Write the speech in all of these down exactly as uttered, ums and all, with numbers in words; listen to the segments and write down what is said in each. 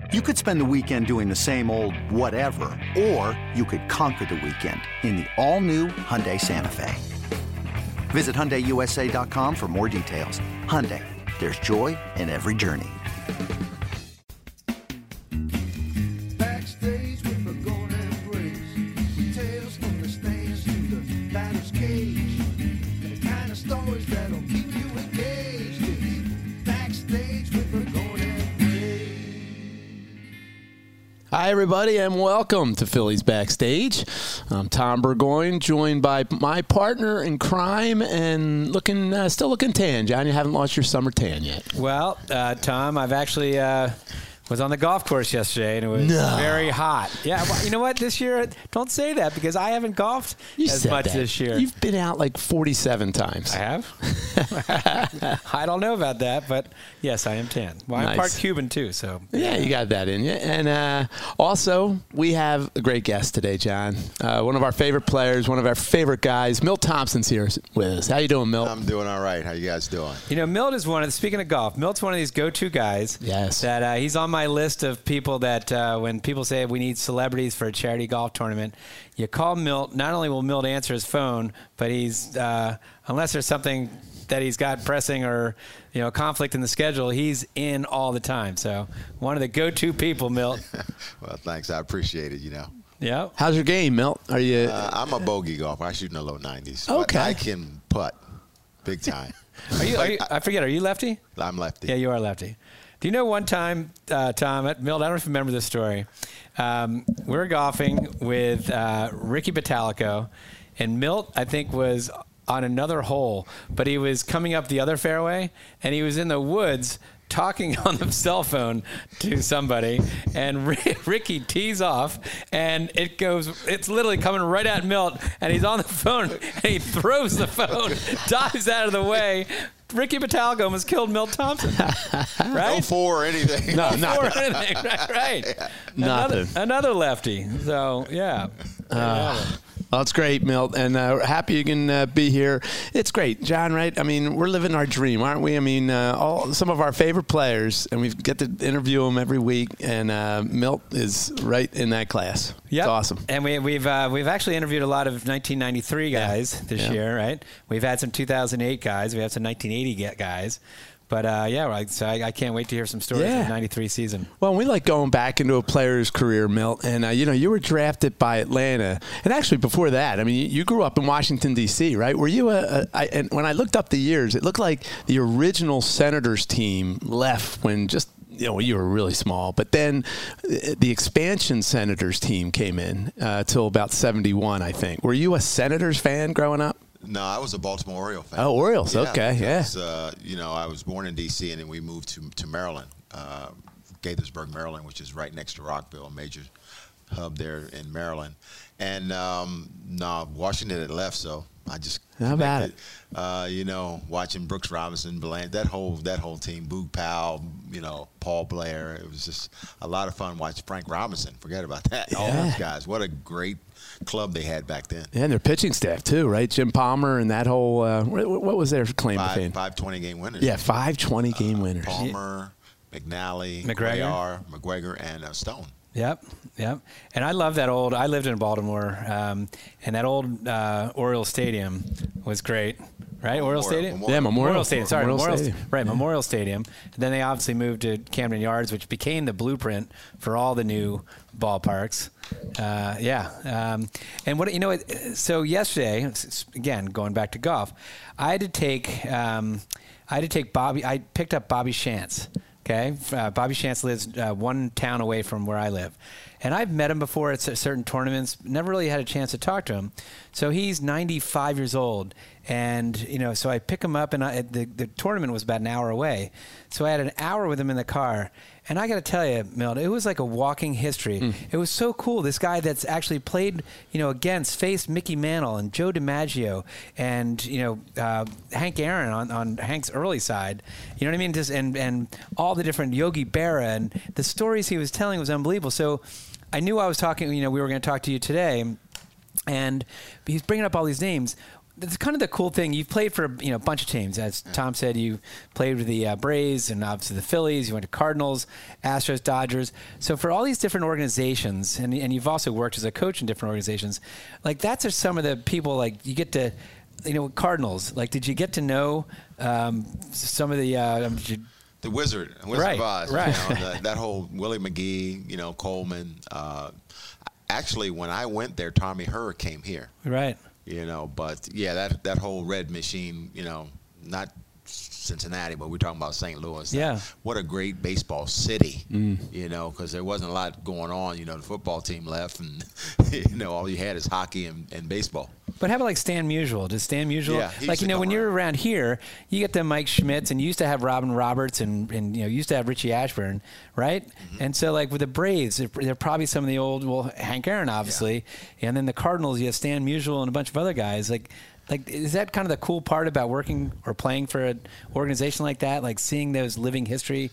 You could spend the weekend doing the same old whatever, or you could conquer the weekend in the all-new Hyundai Santa Fe. Visit Hyundai U S A dot com for more details. Hyundai, there's joy in every journey. Backstage with the golden grace, tales from the stands to the batter's cage, the kind of stories that'll keep you engaged. It's Backstage with the golden grace. Hi, everybody, and welcome to Phillies Backstage. I'm Tom Burgoyne, joined by my partner in crime and looking, uh, still looking tan. John, you haven't lost your summer tan yet. Well, uh, Tom, I've actually uh, was on the golf course yesterday, and it was No. very hot. Yeah, well, you know what? This year, don't say that because I haven't golfed You as said much that. this year. You've been out like forty-seven times. I have? I don't know about that, but yes, I am tan. Well, I'm Nice. part Cuban, too, so. Yeah, you got that in you. And uh, also, we have a great guest today, John. Uh, one of our favorite players, one of our favorite guys. Milt Thompson's here with us. How you doing, Milt? I'm doing all right. How you guys doing? You know, Milt is one of, speaking of golf, Milt's one of these go-to guys. Yes. That uh, he's on my list of people that uh, when people say we need celebrities for a charity golf tournament, you call Milt. Not only will Milt answer his phone, but he's, uh, unless there's something that he's got pressing or, you know, conflict in the schedule, he's in all the time. So one of the go-to people, Milt. Well, thanks. I appreciate it, you know. Yeah. How's your game, Milt? Are you? Uh, I'm a bogey golfer. I shoot in the low nineties. Okay. But I can putt big time. Are you, are you? I forget. Are you lefty? I'm lefty. Yeah, you are lefty. Do you know one time, uh, Tom, at Milt, I don't know if you remember this story. Um, we were golfing with uh, Ricky Bottalico, and Milt, I think, was on another hole, but he was coming up the other fairway, and he was in the woods talking on the cell phone to somebody, and Ricky tees off, and it goes, it's literally coming right at Milt, and he's on the phone, and he throws the phone, dives out of the way. Ricky Bottalico almost killed Milt Thompson, right? No four or anything. No, No not four or anything, right? right. Nothing. Another, another lefty. So yeah. Uh, well, it's great, Milt, and uh, happy you can uh, be here. It's great, John, right? I mean, we're living our dream, aren't we? I mean, uh, all some of our favorite players, and we get to interview them every week, and uh, Milt is right in that class. Yep. It's awesome. And we, we've uh, we've actually interviewed a lot of nineteen ninety-three guys Yeah. this Yeah. year, right? We've had some two thousand eight guys. We have some nineteen eighty guys. But, uh, yeah, right, so I, I can't wait to hear some stories Yeah. of the ninety-three season. Well, we like going back into a player's career, Milt, and uh, you know you were drafted by Atlanta, and actually before that, I mean, you, you grew up in Washington D C, right? Were you a? a I, and when I looked up the years, it looked like the original Senators team left when just. You know, you were really small, but then the expansion Senators team came in uh, till about seventy-one, I think. Were you a Senators fan growing up? No, I was a Baltimore Oriole fan. Oh, Orioles. Okay, yeah. because, Uh, you know, I was born in D C and then we moved to to Maryland, uh, Gaithersburg, Maryland, which is right next to Rockville, a major hub there in Maryland. And um, no, Washington had left, so I just How about connected. Uh, you know, watching Brooks Robinson, Belan, that whole that whole team, Boog Powell, you know, Paul Blair. It was just a lot of fun watching Frank Robinson. Forget about that. All Yeah. those guys. What a great club they had back then. Yeah, and their pitching staff too, right? Jim Palmer and that whole uh, what, what was their claim to fame? Five, five twenty game winners. Yeah, five twenty game winners. Palmer, McNally, McGregor. Cuellar, McGregor, and uh, Stone. Yep, yep. And I love that old – I lived in Baltimore, um, and that old uh, Oriole Stadium was great, right? Oriole Memorial- Stadium? Memorial. Yeah, Memorial. Memorial Stadium. Sorry, Memorial Memorial, Stadium. Right, Yeah. Memorial Stadium. And then they obviously moved to Camden Yards, which became the blueprint for all the new ballparks. Uh, yeah. Um, and what you know, so yesterday, again, going back to golf, I had to take um, I had to take Bobby. I picked up Bobby Shantz. Okay, uh, Bobby Shantz lives uh, one town away from where I live. And I've met him before at certain tournaments, never really had a chance to talk to him. So he's ninety-five years old. And, you know, so I pick him up, and I, the, the tournament was about an hour away. So I had an hour with him in the car. And I got to tell you, Milt, it was like a walking history. Mm. It was so cool. This guy that's actually played, you know, against, faced Mickey Mantle and Joe DiMaggio and, you know, uh, Hank Aaron on, on Hank's early side. You know what I mean? Just and, and all the different Yogi Berra. And the stories he was telling was unbelievable. So I knew I was talking, you know, we were going to talk to you today. And he's bringing up all these names. that's kind of the cool thing. You've played for you know a bunch of teams. As Tom said, you played with the uh, Braves and obviously the Phillies. You went to Cardinals, Astros, Dodgers. So for all these different organizations, and and you've also worked as a coach in different organizations. Like that's are some of the people like you get to, you know, Cardinals. Like, did you get to know um, some of the? Uh, did you, The Wizard, Wizard Right, of Oz. right. You know, that, that whole Willie McGee, you know, Coleman. Uh, actually, when I went there, Tommy Herr came here. right. You know, but yeah, that that whole red machine, you know, not Cincinnati, but we're talking about Saint Louis. Yeah. What a great baseball city, mm. you know, because there wasn't a lot going on. You know, the football team left, and, you know, all you had is hockey and, and baseball. But how about like Stan Musial? Does Stan Musial, Yeah, he used like, you to know, come when you're around. around here, you get the Mike Schmitz, and you used to have Robin Roberts, and, and you know, you used to have Richie Ashburn, right? Mm-hmm. And so, like, with the Braves, they're, they're probably some of the old, well, Hank Aaron, obviously. Yeah. And then the Cardinals, you have Stan Musial and a bunch of other guys. Like, like, is that kind of the cool part about working or playing for an organization like that? Like, seeing those living history?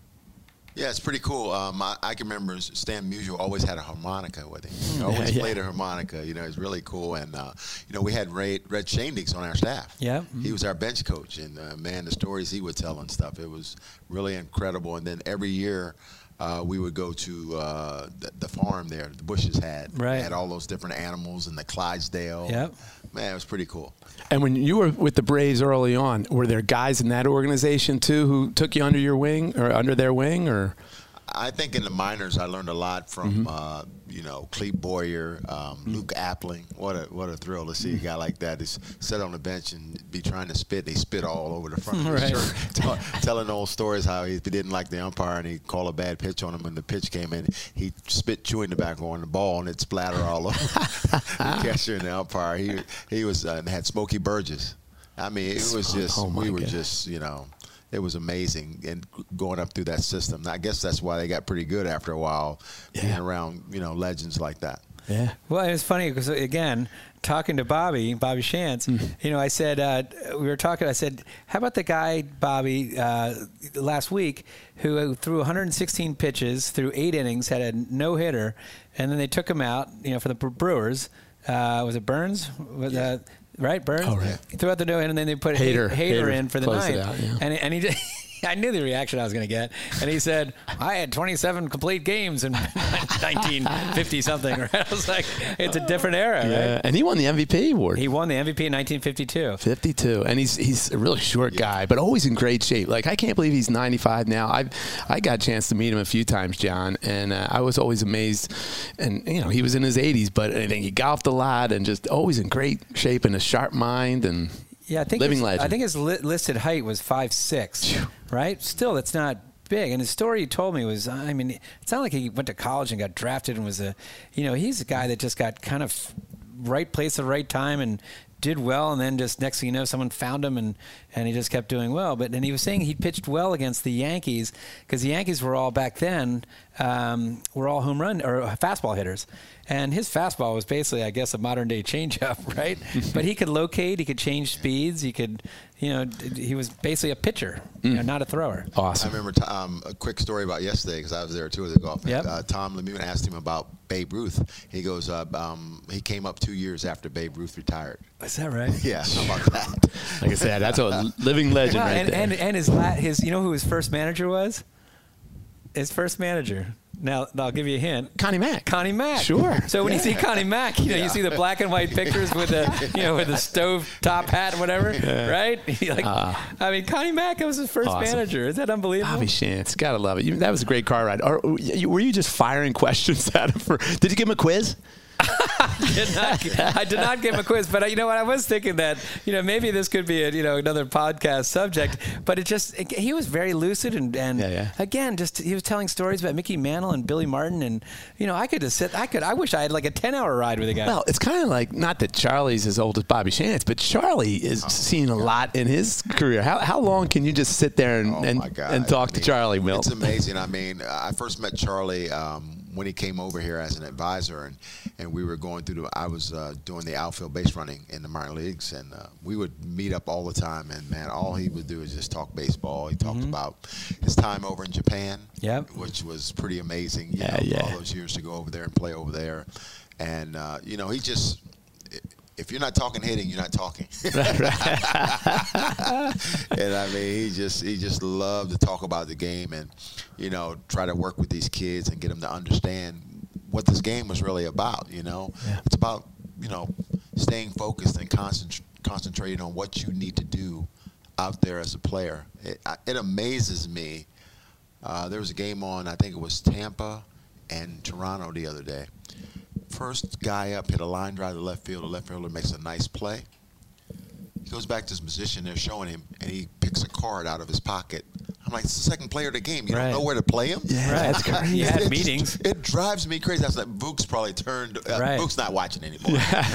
Yeah, it's pretty cool. Um, I, I can remember Stan Musial always had a harmonica with him. He always yeah. played a harmonica. You know, it's really cool. And, uh, you know, we had Ray, Red Shandigs on our staff. Yeah. He was our bench coach. And, uh, man, the stories he would tell and stuff, it was really incredible. And then every year uh, we would go to uh, the, the farm there the Bushes had. Right. They had all those different animals and the Clydesdale. Yep. Man, it was pretty cool. And when you were with the Braves early on, were there guys in that organization too who took you under your wing or under their wing, or? I think in the minors, I learned a lot from, mm-hmm. uh, you know, Clete Boyer, um, mm-hmm. Luke Appling. What a what a thrill to see a guy like that is sit on the bench and be trying to spit. They spit all over the front of his Right. shirt, T- telling old stories how he didn't like the umpire and he called a bad pitch on him. When the pitch came in, he spit chewing tobacco on the ball and it splattered all over the catcher and the umpire. He he was uh, had Smokey Burgess. I mean, it was just Oh, my we were God. just you know. It was amazing, and going up through that system. I guess that's why they got pretty good after a while, being Yeah. around, you know, legends like that. Yeah. Well, it's funny because, again, talking to Bobby, Bobby Shantz, Mm-hmm. you know, I said, uh, we were talking, I said, how about the guy, Bobby, uh, last week who threw one hundred sixteen pitches, threw eight innings, had a no-hitter, and then they took him out, you know, for the Brewers. Uh, was it Burns? Was, Yeah. uh, right, Burns? Oh, right. He threw out the no-hitter, and then they put Hader. Hader, Hader Hader in for the closed it ninth. out, yeah. And, and he just... I knew the reaction I was going to get. And he said, I had twenty-seven complete games in nineteen fifty something. Right? I was like, it's a different era, Yeah. right? And he won the M V P award. He won the M V P in nineteen fifty-two. fifty-two, and he's he's a really short guy, but always in great shape. Like, I can't believe he's ninety-five now. I I got a chance to meet him a few times, John, and uh, I was always amazed. And you know, he was in his eighties, but I think he golfed a lot and just always in great shape and a sharp mind and Yeah, I think living his, legend. I think his li- listed height was five six, right? Still, that's not big. And his story he told me was, I mean, it's not like he went to college and got drafted and was a, you know, he's a guy that just got kind of right place at the right time and did well, and then just next thing you know, someone found him, and, and he just kept doing well. But and he was saying he pitched well against the Yankees because the Yankees were all back then um, were all home run or fastball hitters, and his fastball was basically, I guess, a modern day changeup, right? But he could locate, he could change speeds, he could, you know, he was basically a pitcher, you know, not a thrower. I awesome. remember t- um, a quick story about yesterday because I was there too at the golf. Yep. Uh, Tom Lemune asked him about Babe Ruth. He goes, uh, um, he came up two years after Babe Ruth retired. Is that right? Yeah, how about that? Like I said, that's a living legend Well, right and, there. and and his la- his you know who his first manager was? His first manager. Now I'll give you a hint. Connie Mack. Connie Mack. Sure. So when you see Connie Mack, you know Yeah. you see the black and white pictures with the you know with the stove top hat and whatever, right? You're like, Uh, I mean, Connie Mack was his first awesome. manager. Is that unbelievable? Bobby Shantz, gotta love it. You, that was a great car ride. Or, you- were you just firing questions at him? For, did you give him a quiz? did not, I did not give him a quiz, but I, you know what? I was thinking that you know maybe this could be a you know another podcast subject, but it just it, he was very lucid and and Yeah, yeah. again just he was telling stories about Mickey Mantle and Billy Martin, and you know I could just sit I could I wish I had like a ten hour ride with a guy. Well, it's kind of like, not that Charlie's as old as Bobby Shantz, but Charlie is seen a lot in his career. How how long can you just sit there and Oh, and, my God. and talk I to mean, Charlie, Milt? It's amazing. I mean, I first met Charlie um, when he came over here as an advisor, and, and we were going through the, I was uh, doing the outfield base running in the minor leagues, and uh, we would meet up all the time, and man, all he would do is just talk baseball. He talked about his time over in Japan, Yep. which was pretty amazing. You Yeah, know, yeah. all those years to go over there and play over there. And, uh, you know, he just, if if you're not talking hitting, you're not talking. Right, right. And I mean, he just he just loved to talk about the game and, you know, try to work with these kids and get them to understand what this game was really about. You know, Yeah. it's about, you know, staying focused and concent- concentrating on what you need to do out there as a player. It, I, it amazes me. Uh, there was a game on, I think it was Tampa and Toronto the other day. First guy up hit a line drive to left field. The left fielder makes a nice play. He goes back to his position. They're showing him, and he picks a card out of his pocket. I'm like, it's the second player of the game. You Right. don't know where to play him? Yeah, Right. that's crazy. You had It- it meetings. just- It drives me crazy. I was like, Vooks probably turned. Uh, Right. Vooks not watching anymore.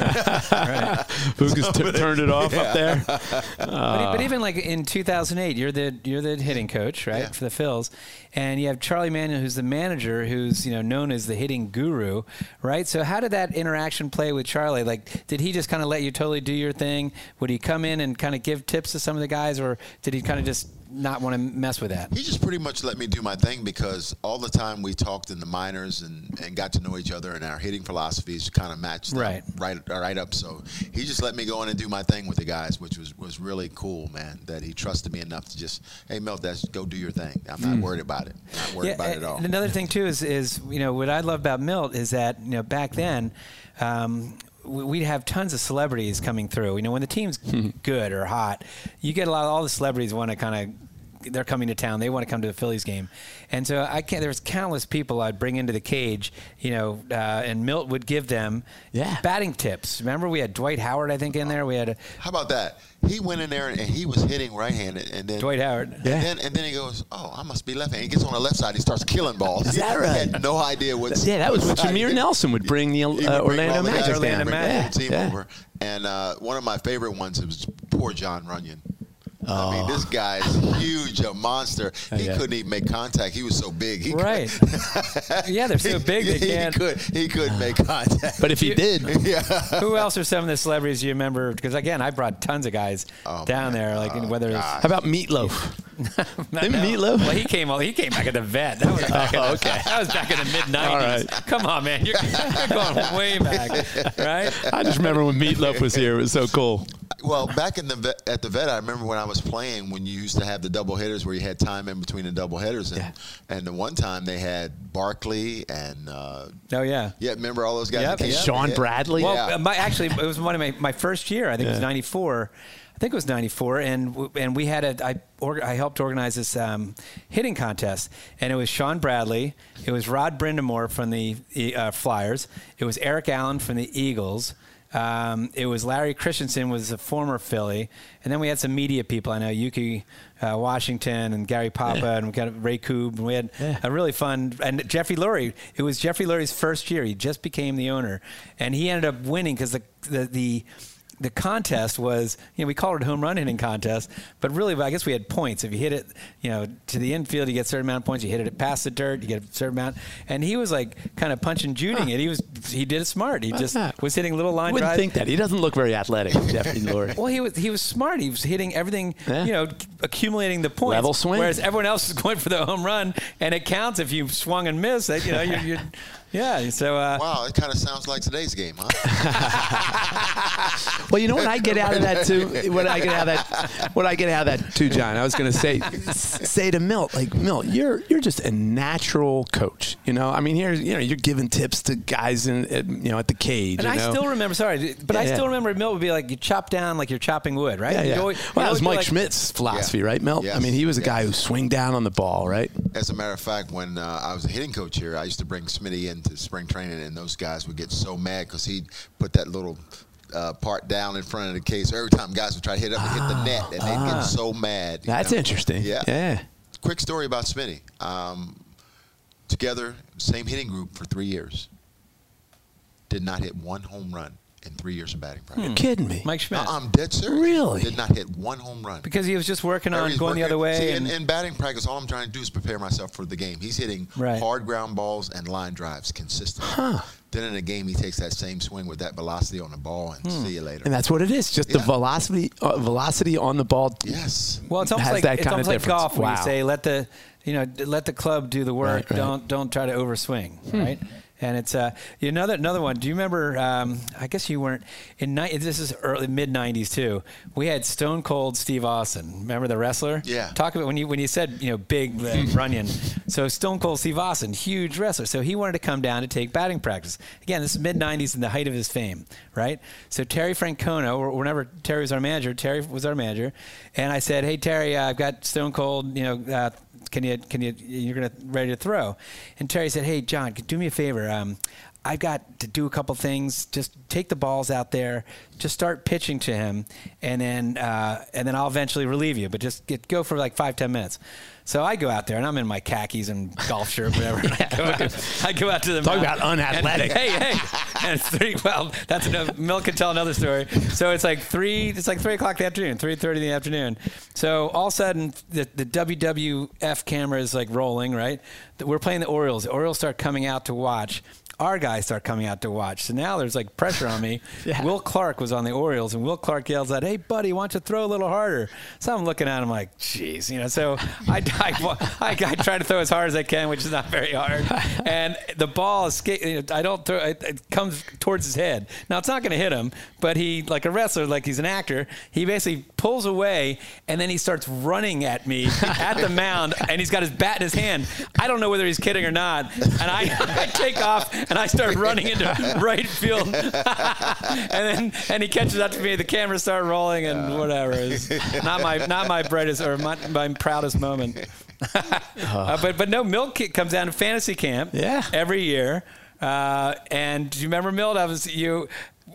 Right. Lucas t- turned it off up there. But, but even like in two thousand eight, you're the you're the hitting coach, right, Yeah. for the Phils, and you have Charlie Manuel, who's the manager, who's you know known as the hitting guru, right? So how did that interaction play with Charlie? Like, did he just kind of let you totally do your thing? Would he come in and kind of give tips to some of the guys, or did he kind of just not want to mess with that? He just pretty much let me do my thing because all the time we talked in the minors and, and got to know each other, and our hitting philosophies kind of matched up Right. right right up. So he just let me go in and do my thing with the guys, which was, was really cool, man, that he trusted me enough to just, hey, Milt, that's, go do your thing. I'm not worried about it. I'm not worried about it at all. And another thing too is is you know what I love about Milt is that you know back then. Um, we- We'd have tons of celebrities coming through. You know, when the team's good or hot, you get a lot of all the celebrities want to kind of, they're coming to town. They want to come to the Phillies game. And so I can't, there's countless people I'd bring into the cage, you know, uh, and Milt would give them Yeah. batting tips. Remember we had Dwight Howard, I think, in there. We had a, How about that? He went in there and he was hitting right-handed, and then Dwight Howard. And Yeah. then and then he goes, oh, I must be left-handed. He gets on the left side. He starts killing balls. Is that He right? had no idea what. Yeah, that was when Jameer Nelson would bring the He uh, would bring Orlando all the guys Magic over, down. Orlando bring the Magic. whole team Yeah. over. And uh, one of my favorite ones was poor John Runyon. I Oh. mean, this guy's huge, a monster. He Yeah. couldn't even make contact. He was so big. He Right. Yeah, they're so big they he, can't. He could. He couldn't make contact. But if he did, yeah. Who else are some of the celebrities you remember? Because again, I brought tons of guys Oh, down man. there, like Oh, whether it's gosh. how about Meatloaf? Them Meatloaf? Well, he came. He came back at the vet. That was back. in Oh, the, okay. That was back in the mid All nineties. right. Come on, man. You're, you're going way back, right? I just remember when Meatloaf was here. It was so cool. Well, back in the vet, at the vet, I remember when I was playing when you used to have the double hitters where you had time in between the double hitters, and Yeah. and the one time they had Barkley and uh, Oh yeah. yeah, remember all those guys? Yep, that came yep. up? Sean Yeah. Bradley. Well, Yeah. uh, my, actually, it was one of my, my first year. I think it was Yeah. ninety-four. I think it was ninety-four, and w- and we had a I org, I helped organize this um, hitting contest, and it was Sean Bradley, it was Rod Brindamore from the uh, Flyers, it was Eric Allen from the Eagles. Um, it was Larry Christensen, was a former Philly, and then we had some media people. I know Yuki uh, Washington and Gary Papa, Yeah. and we got Ray Koob, and we had Yeah. a really fun. And Jeffrey Lurie. It was Jeffrey Lurie's first year. He just became the owner, and he ended up winning because the the the the contest was, you know, we called it home run hitting contest, but really, I guess we had points. If you hit it, you know, to the infield, you get a certain amount of points. You hit it past the dirt, you get a certain amount. And he was like kind of punch and juding it. He was, he did it smart. He just Ah. was hitting little line Wouldn't drives. think that. He doesn't look very athletic, Jeffrey Lurie. Well, he was he was smart. He was hitting everything, Yeah. you know, accumulating the points. Level swing. Whereas everyone else is going for the home run, and it counts if you swung and missed. You know, you're, you're yeah. So uh, Wow, it kind of sounds like today's game, huh? Well, you know what I get out of that too. What I get out of that. What I get out of that too, John. I was going to say, say to Milt, like Milt, you're you're just a natural coach. You know, I mean, here's you know, you're giving tips to guys in at, you know at the cage. And you I know? still remember, sorry, but Yeah, I still yeah. remember Milt would be like, you chop down like you're chopping wood, right? Yeah, You'd yeah. always- Well, you'd that was always be Mike like- Schmidt's philosophy, Yeah. right, Milt? Yes. I mean, he was a guy Yes. who swing down on the ball, right? As a matter of fact, when uh, I was a hitting coach here, I used to bring Smitty into spring training, and those guys would get so mad because he'd put that little uh, part down in front of the case. Every time guys would try to hit up and hit the net, and they'd get so mad. you That's know? interesting. Yeah. Yeah. Quick story about Smitty. Um, together, same hitting group for three years. Did not hit one home run in three years of batting practice. You're kidding me. Mike Schmidt. Uh, I'm dead serious. Really? Did not hit one home run. Because he was just working on He's going the working- other way. See, and, in, in batting practice, all I'm trying to do is prepare myself for the game. He's hitting Right. hard ground balls and line drives consistently. Huh. Then in a game, he takes that same swing with that velocity on the ball, and see you later. And that's what it is. Just the Yeah. velocity, uh, velocity on the ball. yes. well, it's almost has like that it's kind almost of like difference. golf where Wow. you say let the you know let the club do the work. Right, right. Don't don't try to overswing, right? And it's uh, another another one. Do you remember? Um, I guess you weren't in. Ni- this is early mid nineties too. We had Stone Cold Steve Austin. Remember the wrestler? Yeah. Talk about when you when you said you know big uh, Runyon. So Stone Cold Steve Austin, huge wrestler. So he wanted to come down to take batting practice. Again, this is mid nineties and the height of his fame, right? So Terry Francona, or whenever Terry was our manager, Terry was our manager, and I said, "Hey Terry, uh, I've got Stone Cold. You know, uh, can you can you you're gonna ready to throw?" And Terry said, "Hey John, do me a favor. Um, I've got to do a couple things. Just take the balls out there. Just start pitching to him, and then uh, and then I'll eventually relieve you. But just get, go for like five ten minutes." So I go out there, and I'm in my khakis and golf shirt, whatever. I, go, I go out to the Talk mountain, about unathletic. and, hey, hey, and it's three. Well, that's enough. Milt can tell another story. So it's like three. It's like three o'clock in the afternoon, three thirty in the afternoon. So all of a sudden, the, the W W F camera is like rolling. Right, we're playing the Orioles. The Orioles start coming out to watch. Our guys start coming out to watch. So now there's like pressure on me. Yeah. Will Clark was on the Orioles, and Will Clark yells out, "Hey, buddy, why don't you throw a little harder?" So I'm looking at him like, geez, you know. So I, I, I, I try to throw as hard as I can, which is not very hard. And the ball is, you know, I don't throw it, it comes towards his head. Now, it's not going to hit him, but he, like a wrestler, like he's an actor, he basically pulls away, and then he starts running at me at the mound, and he's got his bat in his hand. I don't know whether he's kidding or not. And I, I take off, and I start running into right field. and then and he catches up to me. The cameras start rolling, and whatever. It's not my not my brightest or my, my proudest moment. uh, but but no, Milt comes down to fantasy camp. Yeah. Every year. Uh, and do you remember Milt? I was you.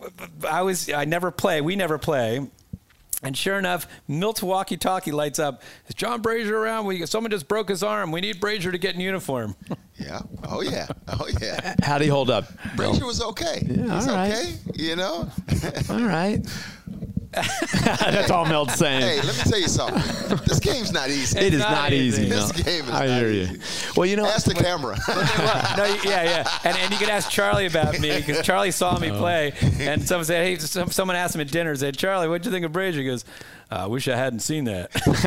I was. I never play. We never play. And sure enough, Milt's walkie-talkie lights up. Is John Brazier around? We, someone just broke his arm. We need Brazier to get in uniform. Yeah. Oh, yeah. Oh, yeah. How'd he hold up? Brazier was okay. Yeah, He's all right. okay, you know? All right. That's all Melt's saying. Hey, let me tell you something. This game's not easy. It is not not easy. easy. No. This game is I not hear easy. you. Well, you know, Ask the camera. Well, no, yeah, yeah. And, and you can ask Charlie about me because Charlie saw me play. And someone said, hey, some, someone asked him at dinner, said, Charlie, what'd you think of Brazier? He goes, I wish I hadn't seen that.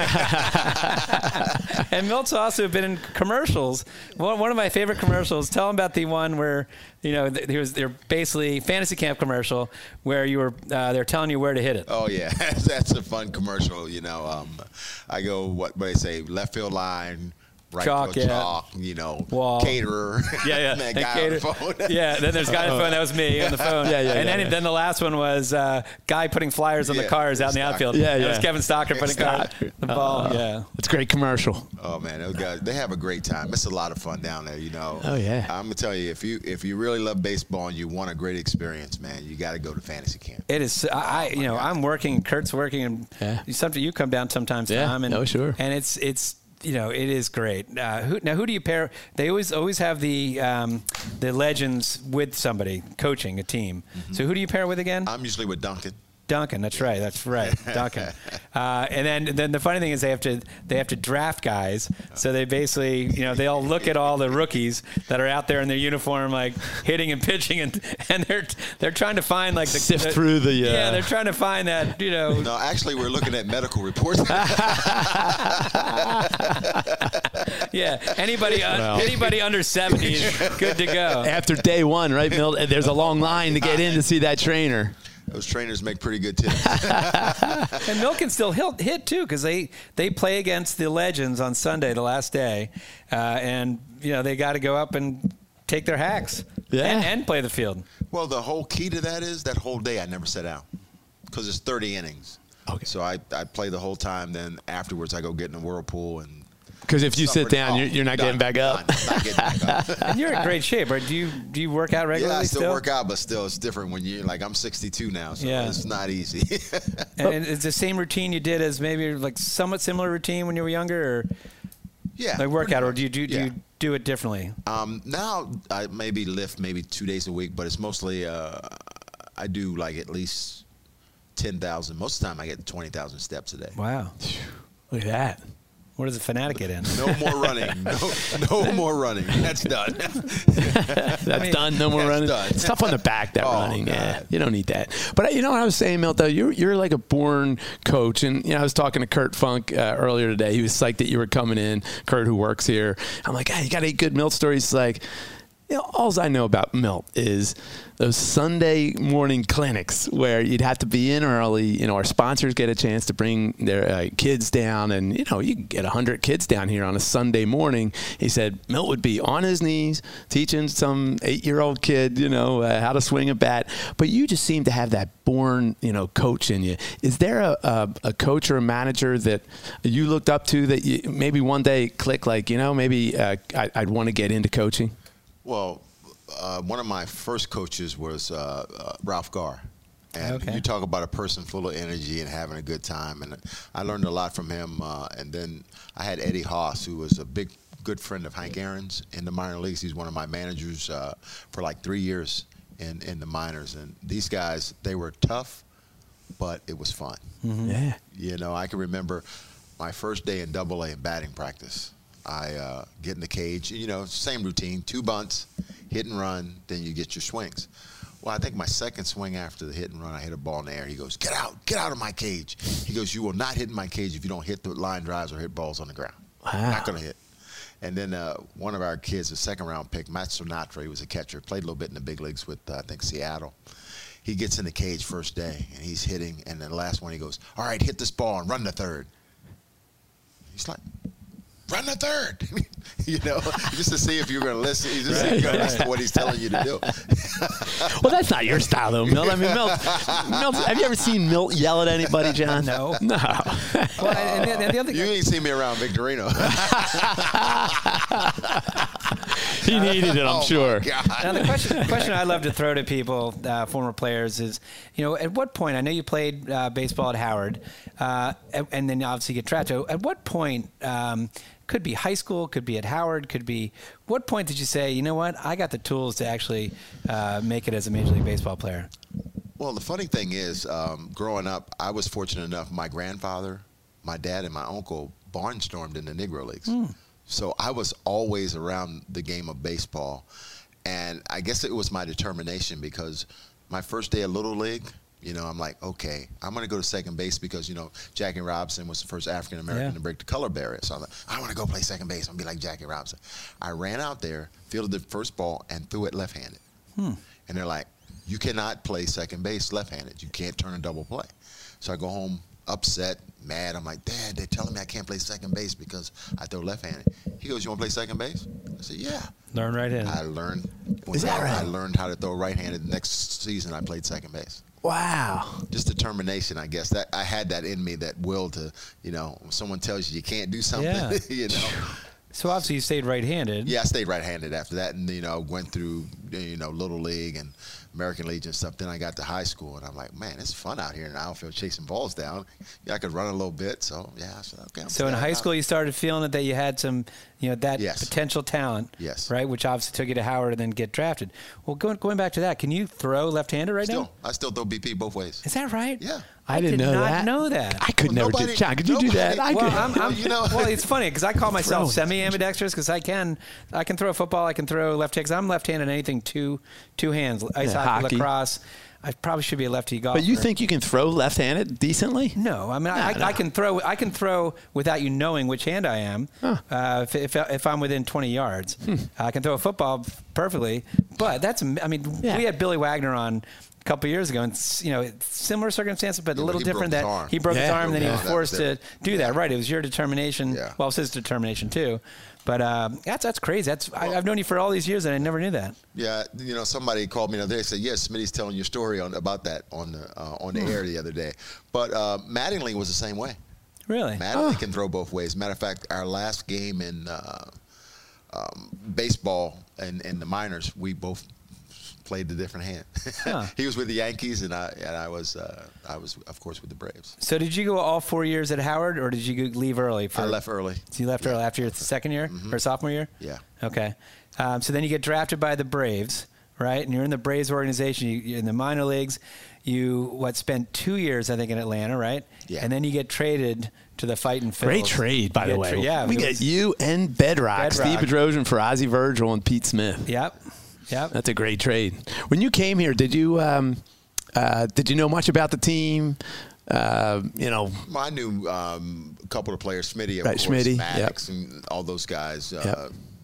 And Milt's also been in commercials. One, one of my favorite commercials, tell him about the one where, you know, there was, they're basically fantasy camp commercial where you were, uh, they're telling you where to hit it. Oh, yeah. That's a fun commercial. You know, um, I go, what do they say, left field line, right Chalk, field yeah. chalk, you know, Wall. caterer. Yeah, yeah. That And guy cater- on the phone. Yeah, then there's guy on the phone. That was me on the phone. Yeah, yeah, And yeah, then, yeah. then the last one was uh, guy putting flyers on the Yeah, cars out in the Stocker. outfield. Yeah, That yeah. was Kevin Stocker putting cars, Stocker. the ball. Uh, yeah. It's a great commercial. Oh man, those guys, they have a great time. It's a lot of fun down there, you know. Oh, yeah. I'm gonna tell you, if you if you really love baseball and you want a great experience, man, you got to go to fantasy camp. It is. I, I you know, I'm working. Kurt's working, and Yeah. something you come down sometimes. Yeah. Tom, and, Oh, sure. And it's it's you know it is great. Uh, who, now, who do you pair? They always always have the um, the legends with somebody coaching a team. Mm-hmm. So who do you pair with again? I'm usually with Duncan. Duncan, that's right, that's right, Duncan. Uh, and then, then the funny thing is they have to they have to draft guys. So they basically, you know, they all look at all the rookies that are out there in their uniform, like hitting and pitching, and and they're they're trying to find like the Sift the, through the, uh, yeah, they're trying to find that, you know. No, actually, we're looking at medical reports. Yeah, anybody uh, Well. anybody under seventy is good to go. After day one, right, Milt? There's a long line to get in to see that trainer. Those trainers make pretty good tips. And Milt can still hit, hit too, because they, they play against the Legends on Sunday, the last day, uh, and you know they got to go up and take their hacks Yeah. and, and play the field. Well, the whole key to that is that whole day I never sit down because it's thirty innings. Okay. So I, I play the whole time. Then afterwards I go get in the whirlpool and. Because if you sit suffer- down, oh, you're, you're not done, getting back up. done, not getting back up. And you're in great shape, right? Do you do you work out regularly Yeah, I still, still? work out, but still, it's different when you like. I'm sixty-two now, so Yeah. it's not easy. And, and it's the same routine you did as maybe like somewhat similar routine when you were younger, or yeah, like workout, or do you do, do Yeah. you do it differently? Um, now I maybe lift maybe two days a week, but it's mostly uh, I do like at least ten thousand. Most of the time, I get twenty thousand steps a day. Wow. Look at that. Where does the fanatic get in? No more running. No, no more running. That's done. That's I mean, done. No more that's running. done. It's tough on the back, that Oh, running. Yeah, God. you don't need that. But you know what I was saying, Milt, though? You're, you're like a born coach. And, you know, I was talking to Kurt Funk uh, earlier today. He was psyched that you were coming in, Kurt, who works here. I'm like, hey, you got any good Milt stories? He's like, You know, all I know about Milt is those Sunday morning clinics where you'd have to be in early. You know, our sponsors get a chance to bring their uh, kids down, and, you know, you can get one hundred kids down here on a Sunday morning. He said Milt would be on his knees teaching some eight-year-old kid, you know, uh, how to swing a bat. But you just seem to have that born, you know, coach in you. Is there a, a, a coach or a manager that you looked up to that you, maybe one day click, like, you know, maybe uh, I, I'd want to get into coaching? Well, uh, one of my first coaches was uh, uh, Ralph Garr. And Okay. you talk about a person full of energy and having a good time. And I learned a lot from him. Uh, and then I had Eddie Haas, who was a big, good friend of Hank Aaron's in the minor leagues. He's one of my managers uh, for like three years in, in the minors. And these guys, they were tough, but it was fun. Mm-hmm. Yeah. You know, I can remember my first day in Double A in batting practice. I uh, get in the cage, you know, same routine, two bunts, hit and run, then you get your swings. Well, I think my second swing after the hit and run, I hit a ball in the air. He goes, get out, get out of my cage. He goes, you will not hit in my cage if you don't hit the line drives or hit balls on the ground. Wow. Not going to hit. And then uh, one of our kids, a second round pick, Matt Sinatra, he was a catcher, played a little bit in the big leagues with, uh, I think, Seattle. He gets in the cage first day, and he's hitting, and then the last one he goes, all right, hit this ball and run the third. He's like, run the third, you know, just to see if you're going to listen. You just Right, you're gonna right. listen to what he's telling you to do. Well, that's not your style, though, Milt. I mean, Milt, Milt, have you ever seen Milt yell at anybody, John? No. No. Well, and, and the, the other You ain't seen me around Victorino. He needed it, I'm Oh, my sure. God. Now, the question, the question I love to throw to people, uh, former players, is, you know, at what point, I know you played uh, baseball at Howard, uh, and, and then obviously get drafted. At what point, um, could be high school, could be at Howard, could be, what point did you say, you know what, I got the tools to actually uh, make it as a Major League Baseball player? Well, the funny thing is, um, growing up, I was fortunate enough, my grandfather, my dad, and my uncle barnstormed in the Negro Leagues. Mm. So I was always around the game of baseball. And I guess it was my determination because my first day of Little League, you know, I'm like, okay, I'm going to go to second base because, you know, Jackie Robinson was the first African-American Yeah. to break the color barrier. So I'm like, I want to go play second base. I'm going to be like Jackie Robinson. I ran out there, fielded the first ball, and threw it left-handed. Hmm. And they're like, you cannot play second base left-handed. You can't turn a double play. So I go home upset, mad. I'm like, Dad, they're telling me I can't play second base because I throw left-handed. He goes, you want to play second base? I said, yeah. Learn right in. I learned. Is that right? I learned how to throw right-handed. The next season, I played second base. Wow. Just determination, I guess. That I had that in me, that will to, you know, when someone tells you you can't do something, Yeah. you know. So obviously you stayed right-handed. Yeah, I stayed right-handed after that, and you know, went through you know Little League and American Legion stuff. Then I got to high school, and I'm like, man, it's fun out here in the outfield chasing balls down. Yeah, I could run a little bit, so yeah. I said, okay. I'm So in staying high out. school, you started feeling it that you had some, you know, that Yes. potential talent, Yes. right? Which obviously took you to Howard and then get drafted. Well, going going back to that, can you throw left-handed right still, now? I still throw B P both ways. Is that right? Yeah. I didn't did know not that. know that. I could Well, never do nobody- John, could you do that? I nobody- could. Well, I'm, I'm, You know- well, it's funny because I call myself Throwing. semi-ambidextrous because I can, I can throw a football, I can throw left-handed. 'Cause I'm left-handed, anything two, two hands, ice Yeah, hockey, hockey. lacrosse. I probably should be a lefty golfer. But you think you can throw left-handed decently? No, I mean No, I, no. I can throw. I can throw without you knowing which hand I am. Huh. Uh, if, if if I'm within twenty yards, I can throw a football perfectly. But that's. I mean, Yeah. we had Billy Wagner on a couple years ago, and you know, similar circumstances, but a Yeah, little he broke different. his That arm. he broke his Yeah. arm, and then he Yeah. was That forced was to it. do that. Right? It was your determination. Yeah. Well, it was his determination too. But uh, that's that's crazy. That's I, I've known you for all these years, and I never knew that. Yeah, you know, somebody called me the other day and said, yes, Smitty's telling your story on about that on the uh, on the air the other day. But uh, Mattingly was the same way. Really? Mattingly can throw both ways. Matter of fact, our last game in uh, um, baseball and in, in the minors, we both played the different hand. Huh. He was with the Yankees, and I and I was uh, I was of course with the Braves. So did you go all four years at Howard, or did you go- leave early? For, I left early. So you left early after your second year or sophomore year? Yeah. Okay. Um, so then you get drafted by the Braves, right? And you're in the Braves organization. You, you're in the minor leagues. You what spent two years, I think, in Atlanta, right? Yeah. And then you get traded to the Fightin' Phils. Great trade, by You the get way. tra- yeah. we it get was- you and Bedrock, Steve Bedrock. Bedrosian for Ozzie Virgil and Pete Smith. Yep. Yep. That's a great trade. When you came here, did you um, uh, did you know much about the team? Uh, you know, Well, I knew um, a couple of players, Smitty, of Right, course, Smitty, Maddox, and all those guys. Uh,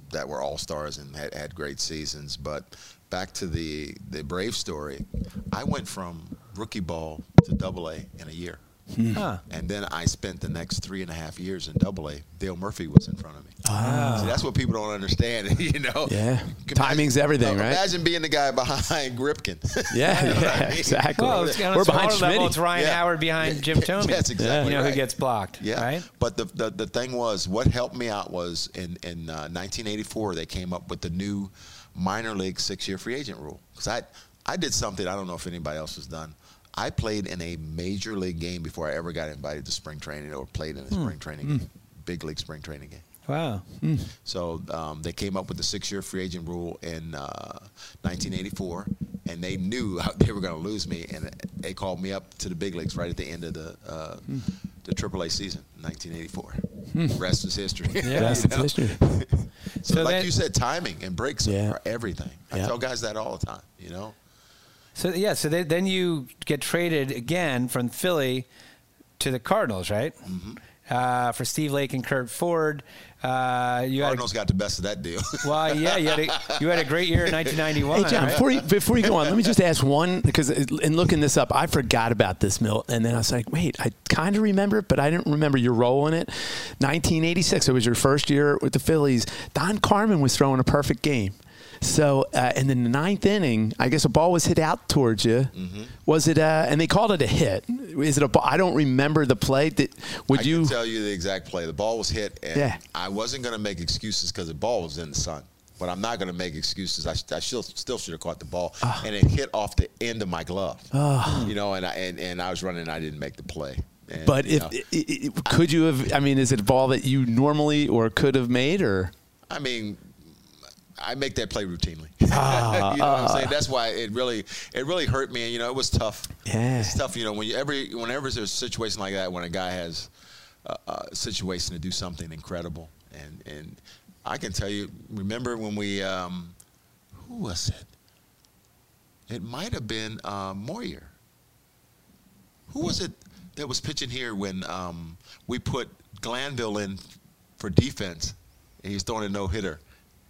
that were all-stars and had, had great seasons. But back to the, the Brave story, I went from rookie ball to double A in a year. Huh. And then I spent the next three and a half years in double A. Dale Murphy was in front of me. Ah. See, that's what people don't understand, you know. Yeah. Imagine- Timing's everything, uh, right? Imagine being the guy behind Gripkin. Yeah, You know what yeah, I mean? exactly. Well, it's on a We're behind smaller level. Schmitty. It's Ryan Yeah. Howard behind Jim Thome. That's exactly You know right. who gets blocked, Yeah, right? but the, the the thing was, what helped me out was in in uh, nineteen eighty-four they came up with the new minor league six-year free agent rule. Because I I did something I don't know if anybody else has done. I played in a major league game before I ever got invited to spring training or played in a spring training game, big league spring training game. Wow. So um, they came up with the six-year free agent rule in uh, nineteen eighty-four, and they knew they were going to lose me, and they called me up to the big leagues right at the end of the uh, the triple A season, nineteen eighty-four. Rest is history. Yeah. Rest is history. So, So like then- you said, timing and breaks Yeah. are everything. I Yeah. tell guys that all the time, you know. So yeah, so they, then you get traded again from Philly to the Cardinals, right? Mm-hmm. Uh, for Steve Lake and Kurt Ford. Uh, you had Cardinals got the best of that deal. a, well, yeah, you had a, you had a great year in nineteen ninety-one. Hey, John, right? before you, before you go on, let me just ask one, because in looking this up, I forgot about this, Milt, and then I was like, wait, I kind of remember it, but I didn't remember your role in it. nineteen eighty-six, it was your first year with the Phillies. Don Carmen was throwing a perfect game. So, uh, and in the ninth inning, I guess a ball was hit out towards you. Mm-hmm. Was it, uh, and they called it a hit. Is it a ball? I don't remember the play. Did, would I you? can tell you the exact play. The ball was hit, and Yeah. I wasn't going to make excuses because the ball was in the sun. But I'm not going to make excuses. I, I still still should have caught the ball, Ah. and it hit off the end of my glove. You know, and I, and, and I was running, and I didn't make the play. And, But you if know, it, it, could you have? I mean, is it a ball that you normally or could have made, or? I mean, I make that play routinely. Ah, you know what I'm saying? That's why it really it really hurt me. And, you know, it was tough. Yeah. It's tough. You know, when you every whenever there's a situation like that, when a guy has a, a situation to do something incredible, and and I can tell you, remember when we um, who was it? It might have been uh, Moyer. Who was it that was pitching here when um, we put Glanville in for defense, and he's throwing a no hitter?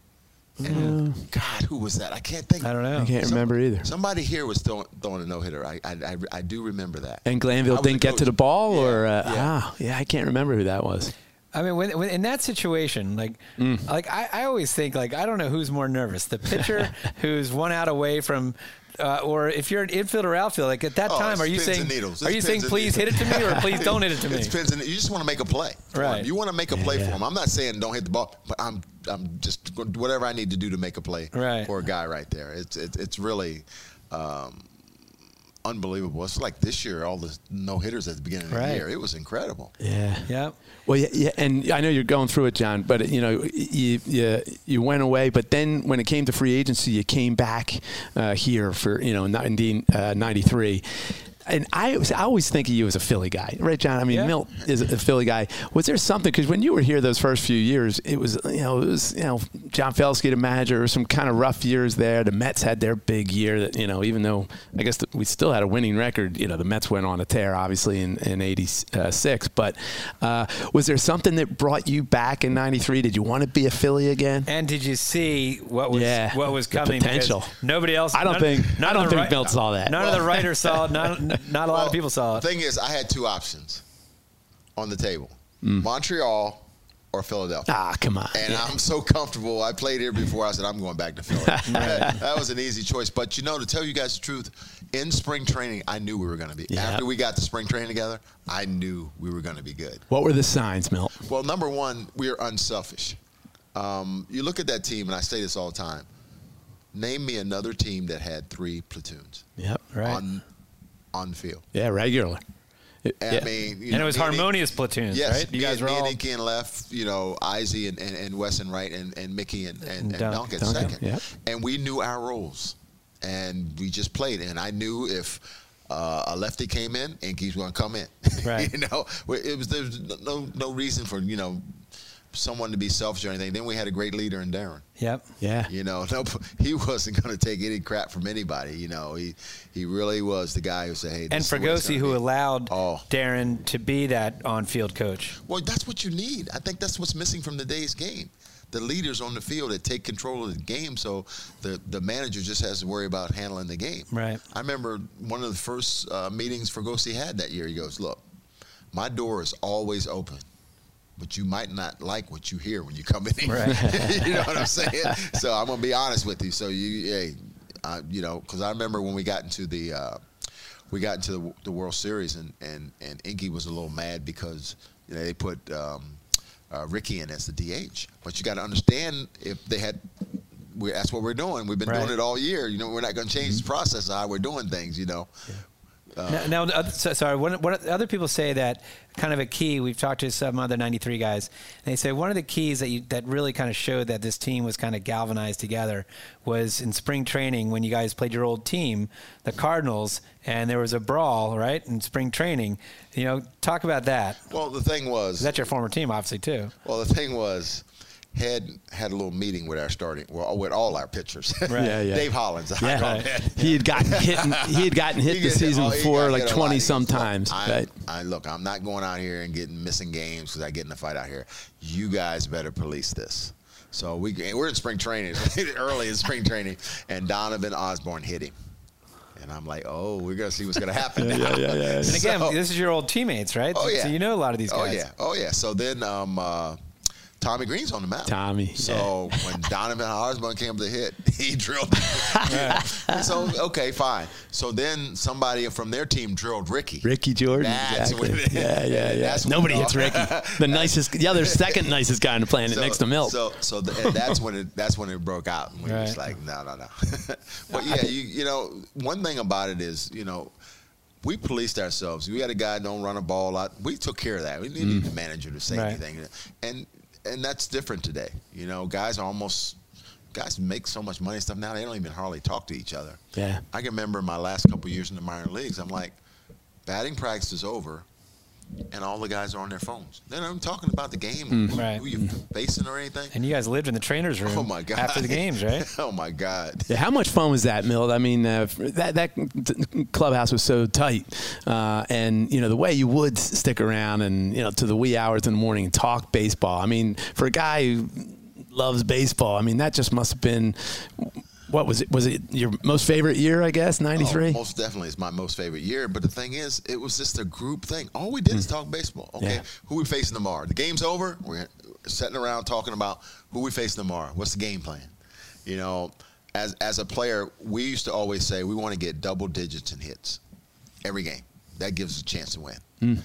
And God, who was that? I can't think. I don't know. I can't Some- remember either. Somebody here was throwing, throwing a no hitter. I, I I I do remember that. And I Glanville was didn't the get to coach. the ball, Yeah, or uh, yeah. ah, yeah, I can't remember who that was. I mean, when, when in that situation, like, Mm. like I, I always think, like, I don't know who's more nervous, the pitcher who's one out away from, uh, or if you're an infield or outfield, like at that Oh, time, it's are you pins saying, and needles. are It's you pins saying, and please hit it to me, or please don't hit it to me? It depends. You just want to make a play. for Right. him. You want to make a play yeah. for him. I'm not saying don't hit the ball, but I'm I'm just gonna do whatever I need to do to make a play Right. for a guy right there. It's it's, it's really. Um, Unbelievable. It's like this year, all the no hitters at the beginning of Right. the year. It was incredible. Yeah. Yeah. Well, yeah, yeah, and I know you're going through it, John. But you know, you you, you went away, but then when it came to free agency, you came back uh, here for you know nineteen ninety-three. And I, was- I always think of you as a Philly guy, right, John? I mean, Yeah. Milt is a Philly guy. Was there something? Because when you were here those first few years, it was you know it was you know John Felski, the manager, there were some kind of rough years there. The Mets had their big year. That you know, even though I guess the, we still had a winning record, you know, the Mets went on a tear, obviously in in eighty-six. But uh, was there something that brought you back in ninety-three? Did you want to be a Philly again? And did you see what was Yeah, what was the coming? potential. Because nobody else. I don't none- think- none I of don't the think wri- Milt saw that. None of the writers saw it. Not not a lot Well, of people saw it. The thing is, I had two options on the table: Mm. Montreal or Philadelphia. Ah, come on. And Yeah. I'm so comfortable. I played here before. I said, I'm going back to Philly. that, that was an easy choice. But, you know, to tell you guys the truth, in spring training, I knew we were going to be. Yeah. After we got to spring training together, I knew we were going to be good. What were the signs, Milt? Well, number one, we are unselfish. Um, you look at that team, and I say this all the time. Name me another team that had three platoons Yep. Right. on on the field. Yeah, regular. It- And yeah. I mean, you And know, it was me and- harmonious platoons, Yes, right? You me guys and, were me all. and Inky and left, you know, Izzy and, and, and Wesson right and, and Mickey and, and, and Dunk. Dunk at Duncan, second. yep. And we knew our roles. And we just played. And I knew if uh, a lefty came in, Inky's going to come in. Right. you know, it was there was no no reason for, you know, someone to be selfish or anything. Then we had a great leader in Darren. Yep. Yeah. You know, no, he wasn't going to take any crap from anybody. You know, he he really was the guy who said, "Hey." This And is what it's Fregosi, gonna who be. allowed Oh. Darren to be that on-field coach. Well, that's what you need. I think that's what's missing from today's game. the leaders on the field that take control of the game, so the, the manager just has to worry about handling the game. Right. I remember one of the first uh, meetings Fregosi had that year. He goes, look, my door is always open, but you might not like what you hear when you come in here. Right. You know what I'm saying? So I'm going to be honest with you. So, you, hey, uh, you know, because I remember when we got into the uh, we got into the, the World Series, and, and, and Inky was a little mad because, you know, they put um, uh, Ricky in as the D H. But you got to understand, if they had we, that's what we're doing. We've been right. doing it all year. You know, we're not going to change mm-hmm. the process of how we're doing things, you know. Yeah. Uh, now, now so, sorry, what, what other people say that kind of a key, we've talked to some other ninety-three guys, and they say one of the keys that you, that really kind of showed that this team was kind of galvanized together was in spring training when you guys played your old team, the Cardinals, and there was a brawl, right, in spring training. You know, talk about that. Well, the thing was... That's your former team, obviously, too. Well, the thing was... had had a little meeting with our starting, well, with all our pitchers. Right. Yeah, yeah. Dave Hollins. I yeah. Right. He had gotten hit. And, he had gotten hit the season oh, before, like twenty sometimes. I, right. I look. I'm not going out here and getting missing games because I get in a fight out here. You guys better police this. So we we're in spring training, early in spring training, and Donovan Osborne hit him. And I'm like, oh, we're going to see what's going to happen now. yeah, yeah, yeah. And again, so, this is your old teammates, right? Oh, yeah. So you know a lot of these guys. Oh, yeah. Oh, yeah. So then um, uh, Tommy Green's on the mound. Tommy. So yeah. when Donovan Osborne came up to hit, he drilled. So, okay, fine. So then somebody from their team drilled Ricky. Ricky Jordan. That's exactly. when, yeah, yeah, yeah. Nobody hits Ricky. The nicest, the other second nicest guy on the planet so, next to Milt. So, so the, and that's when it that's when it broke out. And we right. were just like, no, no, no. But yeah, you you know, one thing about it is, you know, we policed ourselves. We had a guy don't run a ball out. We took care of that. We didn't need mm. the manager to say right. anything. And and that's different today. You know, guys are almost guys make so much money and stuff now they don't even hardly talk to each other. Yeah. I can remember my last couple of years in the minor leagues. I'm like, batting practice is over, and all the guys are on their phones. They're not even talking about the game, mm. right. who you're facing or anything. And you guys lived in the trainer's room. Oh my God. After the games, right? Oh my God. Yeah, how much fun was that, Milt? I mean, uh, that that clubhouse was so tight, uh, and you know the way you would stick around and you know to the wee hours in the morning and talk baseball. I mean, for a guy who loves baseball, I mean that just must have been. What was it? Was it your most favorite year, I guess, ninety-three? Oh, most definitely. It's my most favorite year. But the thing is, it was just a group thing. All we did mm. is talk baseball. Okay, yeah. Who we facing tomorrow? The game's over. We're sitting around talking about who we face tomorrow. What's the game plan? You know, as as a player, we used to always say we want to get double digits in hits every game. That gives us a chance to win. Mm.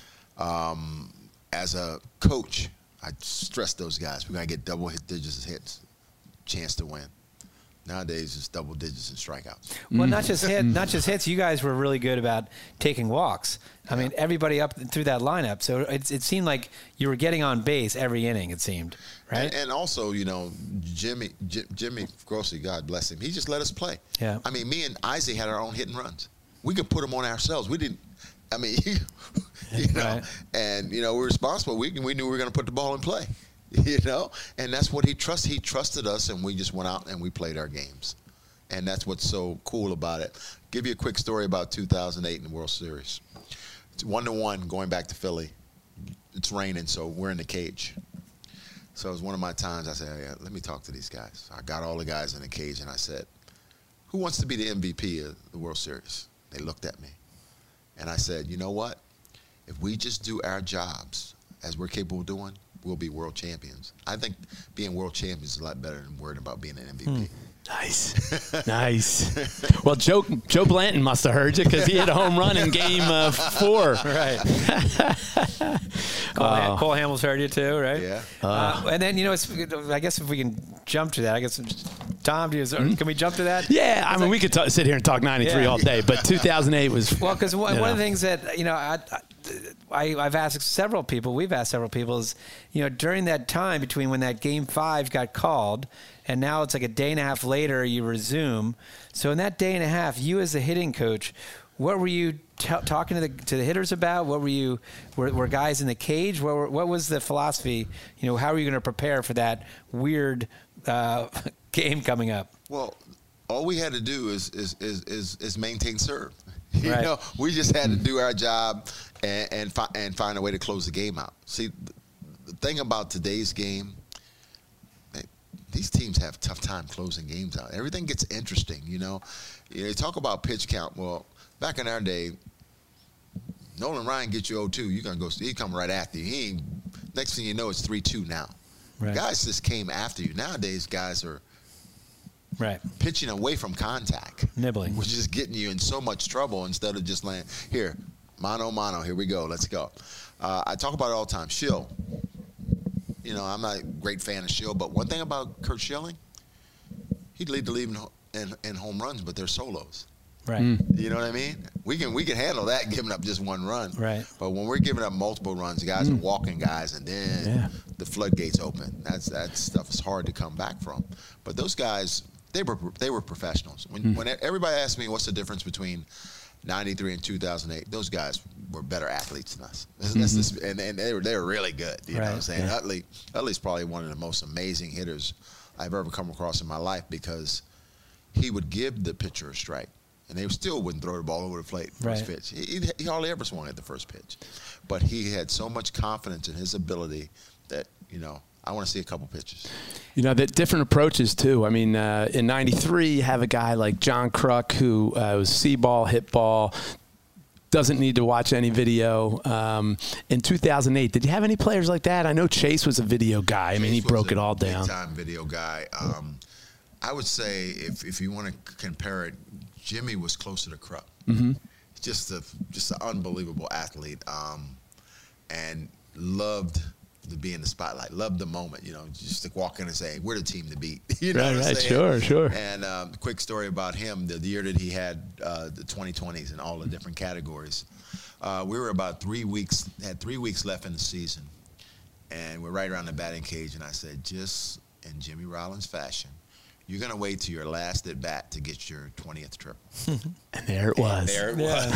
Um, as a coach, I stress those guys. We're going to get double hit digits in hits, chance to win. Nowadays, it's double digits in strikeouts. Well, mm. not just hit, not just hits. You guys were really good about taking walks. I yeah. mean, everybody up through that lineup. So it, it seemed like you were getting on base every inning. It seemed, right? And, and also, you know, Jimmy J- Jimmy Grossi, God bless him, he just let us play. Yeah. I mean, me and Isaac had our own hit and runs. We could put them on ourselves. We didn't. I mean, you know, right. and you know, we're responsible. We we knew we were going to put the ball in play. You know, and that's what he trust. He trusted us, and we just went out and we played our games, and that's what's so cool about it. Give you a quick story about two thousand eight in the World Series. It's one to one going back to Philly. It's raining, so we're in the cage. So it was one of my times. I said, hey, "Let me talk to these guys." I got all the guys in the cage, and I said, "Who wants to be the M V P of the World Series?" They looked at me, and I said, "You know what? If we just do our jobs as we're capable of doing, we'll be world champions." I think being world champions is a lot better than worrying about being an M V P. Hmm. Nice. Nice. Well, Joe Joe Blanton must have heard you because he hit a home run in game uh, four. Right. Cole, uh, Cole Hamels heard you too, right? Yeah. Uh, uh, and then, you know, it's, I guess if we can jump to that, I guess, Tom, do you, mm-hmm. can we jump to that? Yeah. I mean, like, we could t- sit here and talk ninety-three yeah. all day, but two thousand eight was. Well, because one, one of the things that, you know, I, I, I've asked several people, we've asked several people is, you know, during that time between when that game five got called and now it's like a day and a half later you resume. So in that day and a half, you as the hitting coach, what were you t- talking to the to the hitters about? What were you were, were guys in the cage? What were, what was the philosophy? You know, how are you going to prepare for that weird uh, game coming up? Well, all we had to do is is is is, is maintain serve. You right. know, we just had to do our job and and, fi- and find a way to close the game out. See, the, the thing about today's game, these teams have a tough time closing games out. Everything gets interesting, you know. You talk about pitch count. Well, back in our day, Nolan Ryan gets you oh two. You're going to go – he come right after you. He ain't, next thing you know, it's three two now. Right. Guys just came after you. Nowadays, guys are right. pitching away from contact. Nibbling. Which is getting you in so much trouble instead of just laying, here, mano, mano, here we go, let's go. Uh, I talk about it all the time. Schill. You know, I'm not a great fan of Schill, but one thing about Kurt Schilling, he'd lead the league in, in, in home runs, but they're solos. Right. Mm. You know what I mean? We can we can handle that giving up just one run. Right. But when we're giving up multiple runs, guys mm. are walking guys, and then yeah. the floodgates open. That's that stuff is hard to come back from. But those guys, they were they were professionals. When mm. when everybody asks me what's the difference between ninety-three and two thousand eight, those guys were better athletes than us. That's, mm-hmm. that's just, and, and they were they were really good. You right. know what I'm saying? Yeah. Utley Utley's probably one of the most amazing hitters I've ever come across in my life, because he would give the pitcher a strike, and they still wouldn't throw the ball over the plate first right. pitch. He, he hardly ever swung at the first pitch. But he had so much confidence in his ability that, you know, I want to see a couple pitches. You know, the different approaches, too. I mean, uh, in ninety-three, you have a guy like John Kruk who uh, was see ball, hit ball, doesn't need to watch any video. Um, in two thousand eight, did you have any players like that? I know Chase was a video guy. I mean, Chase he broke was it a all down. big-time video guy. Um, I would say, if, if you want to compare it, Jimmy was closer to Kruk. Mm-hmm. Just a just an unbelievable athlete, um, and loved to be in the spotlight. Loved the moment, you know, just to walk in and say, "We're the team to beat." You know right, what I'm right, saying? sure, sure. And um, quick story about him: the, the year that he had uh, the twenty twenties in all the different categories, uh, we were about three weeks had three weeks left in the season, and we're right around the batting cage. And I said, just in Jimmy Rollins fashion, you're going to wait till your last at bat to get your twentieth triple. And there it was. And there it Yeah.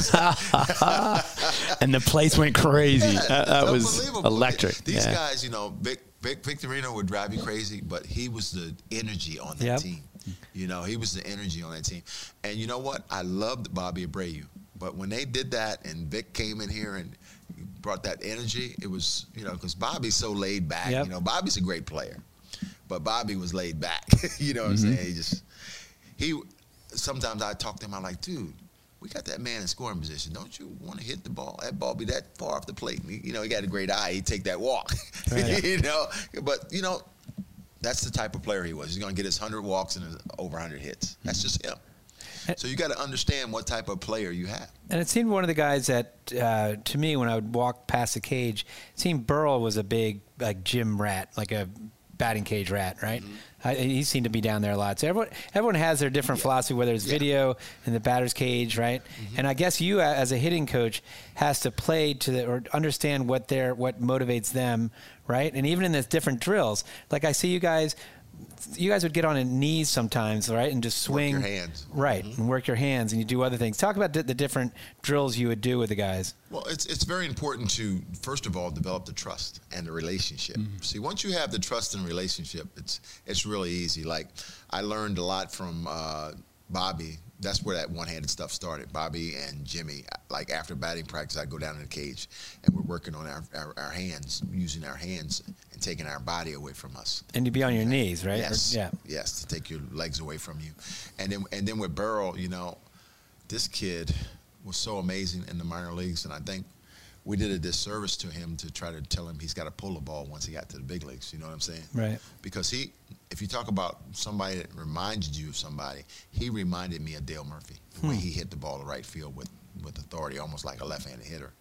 was. And the place went crazy. Yeah, that that was unbelievable. electric. These yeah. guys, you know, Vic, Vic, Victorino would drive you crazy, but he was the energy on that Yep. team. You know, he was the energy on that team. And you know what? I loved Bobby Abreu. But when they did that and Vic came in here and brought that energy, it was, you know, because Bobby's so laid back. Yep. You know, Bobby's a great player. But Bobby was laid back. You know what Mm-hmm. I'm saying? He just, he, sometimes I talk to him, I'm like, dude, we got that man in scoring position. Don't you want to hit the ball? That ball be that far off the plate. He, you know, he got a great eye. He'd take that walk. Right. You know? But, you know, that's the type of player he was. He's going to get his one hundred walks and his over one hundred hits. That's just him. So you got to understand what type of player you have. And it seemed one of the guys that, uh, to me, when I would walk past the cage, it seemed Burrell was a big, like, gym rat, like a batting cage rat, right? Mm-hmm. I, he seemed to be down there a lot. So everyone, everyone has their different Yeah. philosophy, whether it's Yeah. video in the batter's cage, right? Mm-hmm. And I guess you, as a hitting coach, has to play to the, or understand what their what motivates them, right? And even in the different drills, like I see you guys. You guys would get on your knees sometimes, right, and just swing. Work your hands. Right, Mm-hmm. and work your hands, and you do other things. Talk about the, the different drills you would do with the guys. Well, it's it's very important to, first of all, develop the trust and the relationship. Mm-hmm. See, once you have the trust and relationship, it's it's really easy. Like, I learned a lot from uh, Bobby. That's where that one-handed stuff started. Bobby and Jimmy, like after batting practice, I'd go down in the cage, and we're working on our, our, our hands, using our hands and taking our body away from us. And you'd be on your knees, right? Yes. Or, yeah. Yes, to take your legs away from you. And then and then with Burrell, you know, this kid was so amazing in the minor leagues, and I think we did a disservice to him to try to tell him he's got to pull the ball once he got to the big leagues. You know what I'm saying? Right. Because he, if you talk about somebody that reminded you of somebody, he reminded me of Dale Murphy, the way he hit the ball to right field with, with authority, almost like a left-handed hitter.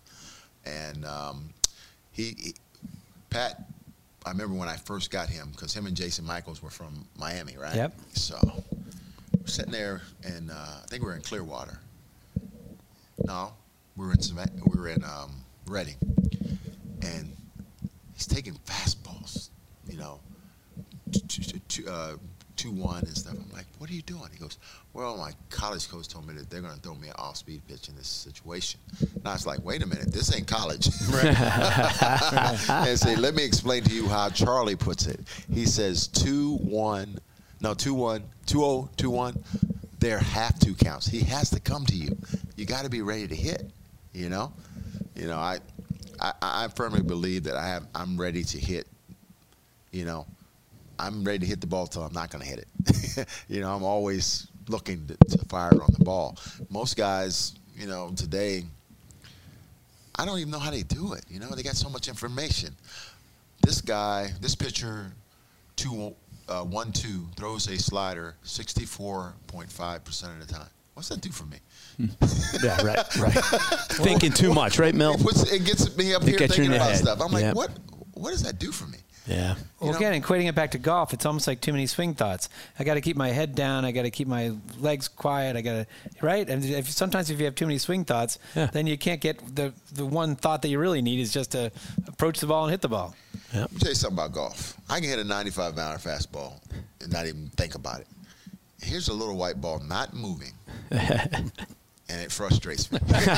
And um, he, he, Pat, I remember when I first got him, because him and Jason Michaels were from Miami, right? Yep. So we're sitting there, and uh, I think we were in Clearwater. No, we were in we were in um, Reading, and he's taking fastballs, you know, two, two, uh, two one and stuff. I'm like, what are you doing? He goes, well, my college coach told me that they're going to throw me an off-speed pitch in this situation. And I was like, wait a minute, this ain't college. And say, let me explain to you how Charlie puts it. He says two one, no two one, two oh, two one. There have to counts. He has to come to you. You got to be ready to hit. You know, you know. I, I, I firmly believe that I have. I'm ready to hit. You know, I'm ready to hit the ball till I'm not going to hit it. You know, I'm always looking to, to fire it on the ball. Most guys, you know, today, I don't even know how they do it. You know, they got so much information. This guy, this pitcher, two, uh, one, two, throws a slider sixty-four point five percent of the time. What's that do for me? Yeah, right, right. Thinking too much, right, Mel? It, puts, it gets me up It here gets you in thinking your about head. stuff. I'm like, Yep. what? What does that do for me? Yeah. Well, know- again, equating it back to golf, it's almost like too many swing thoughts. I got to keep my head down. I got to keep my legs quiet. I got to, right? And if, sometimes if you have too many swing thoughts, Yeah. then you can't get the the one thought that you really need is just to approach the ball and hit the ball. Let me tell you something about golf. I can hit a ninety-five mile an hour fastball and not even think about it. Here's a little white ball not moving, and it frustrates me. But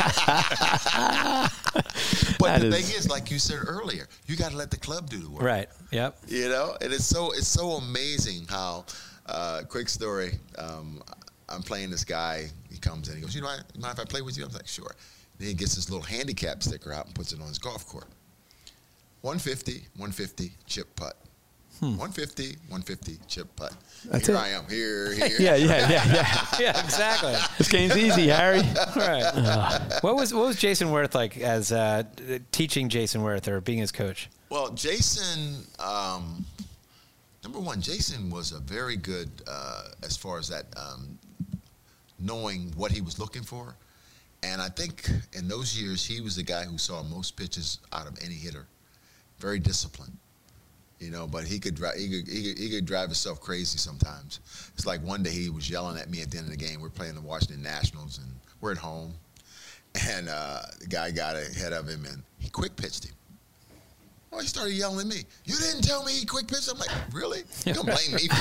That the is- thing is, like you said earlier, you got to let the club do the work. Right. Yep. You know, and it's so it's so amazing how. Uh, quick story. Um, I'm playing this guy. He comes in. He goes, "You know, I, you mind if I play with you?" I'm like, "Sure." Then he gets this little handicap sticker out and puts it on his golf court. one fifty, one fifty, chip putt. one fifty, one fifty, chip putt. That's here it. I am. Here, here. Yeah, yeah, yeah, yeah. Yeah, exactly. This game's easy, Harry. Right. What was what was Jason Worth like as uh, teaching Jason Worth or being his coach? Well, Jason, um, number one, Jason was a very good uh, as far as that um, knowing what he was looking for. And I think in those years, he was the guy who saw most pitches out of any hitter. Very disciplined, you know, but he could, dri- he could, he could, he could drive himself crazy sometimes. It's like one day he was yelling at me at the end of the game. We're playing the Washington Nationals, and we're at home. And uh, the guy got ahead of him, and he quick pitched him. Well, he started yelling at me. You didn't tell me he quick pitched. I'm like, really? You don't blame me for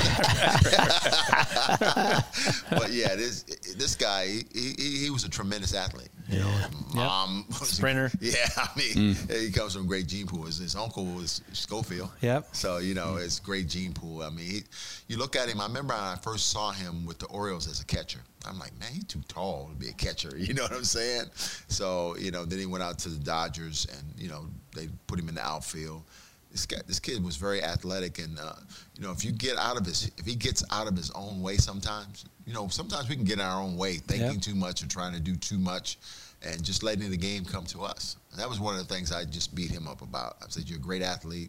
that. But yeah, this this guy, he, he he was a tremendous athlete. You know, his mom was a- Sprinter. yeah, I mean, he comes from a great gene pool. His, his uncle was Schofield. Yep. So you know, it's great gene pool. I mean, he, you look at him. I remember when I first saw him with the Orioles as a catcher. I'm like, man, he's too tall to be a catcher. You know what I'm saying? So you know, then he went out to the Dodgers, and you know, they put him in the outfield. This guy, this kid was very athletic, and uh, you know, if you get out of his, if he gets out of his own way, sometimes, you know, sometimes we can get in our own way, thinking Yep. too much and trying to do too much, and just letting the game come to us. And that was one of the things I just beat him up about. I said, "You're a great athlete.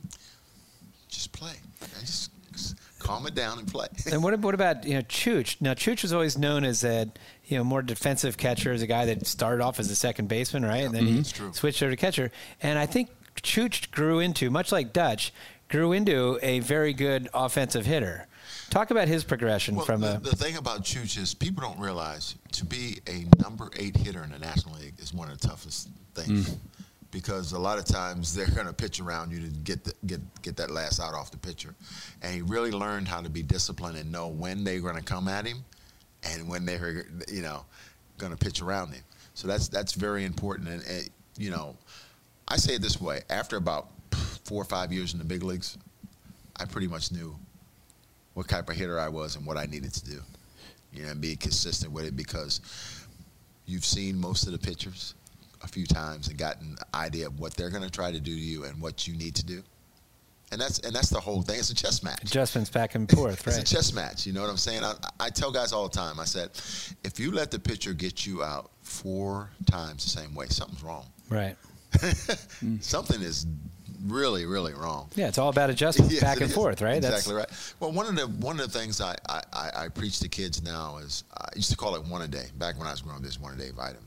Just play. And just, just calm it down and play." And what, what about, you know, Chooch? Now, Chooch was always known as a, you know, more defensive catcher, as a guy that started off as a second baseman, right? And then he true. switched over to catcher. And I think Chooch grew into, much like Dutch, grew into a very good offensive hitter. Talk about his progression Well, from the, a... the thing about Chooch is people don't realize to be a number eight hitter in the National League is one of the toughest things. Because a lot of times they're going to pitch around you to get the, get get that last out off the pitcher. And he really learned how to be disciplined and know when they're going to come at him and when they're, you know, going to pitch around him. So that's that's very important. And, and, you know, I say it this way. After about four or five years in the big leagues, I pretty much knew what type of hitter I was and what I needed to do. You know, and be consistent with it, because you've seen most of the pitchers a few times and gotten an idea of what they're going to try to do to you and what you need to do. And that's and that's the whole thing. It's a chess match. Adjustments back and forth, It's right? a chess match. You know what I'm saying? I, I tell guys all the time, I said, if you let the pitcher get you out four times the same way, something's wrong. Right. Something is really, really wrong. Yeah, it's all about adjustments Yes, back it and is. forth, right? Exactly right. Well, one of the one of the things I, I, I, I preach to kids now is, I used to call it one a day. Back when I was growing up, this one a day vitamin.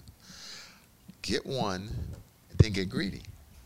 Get one, and then get greedy.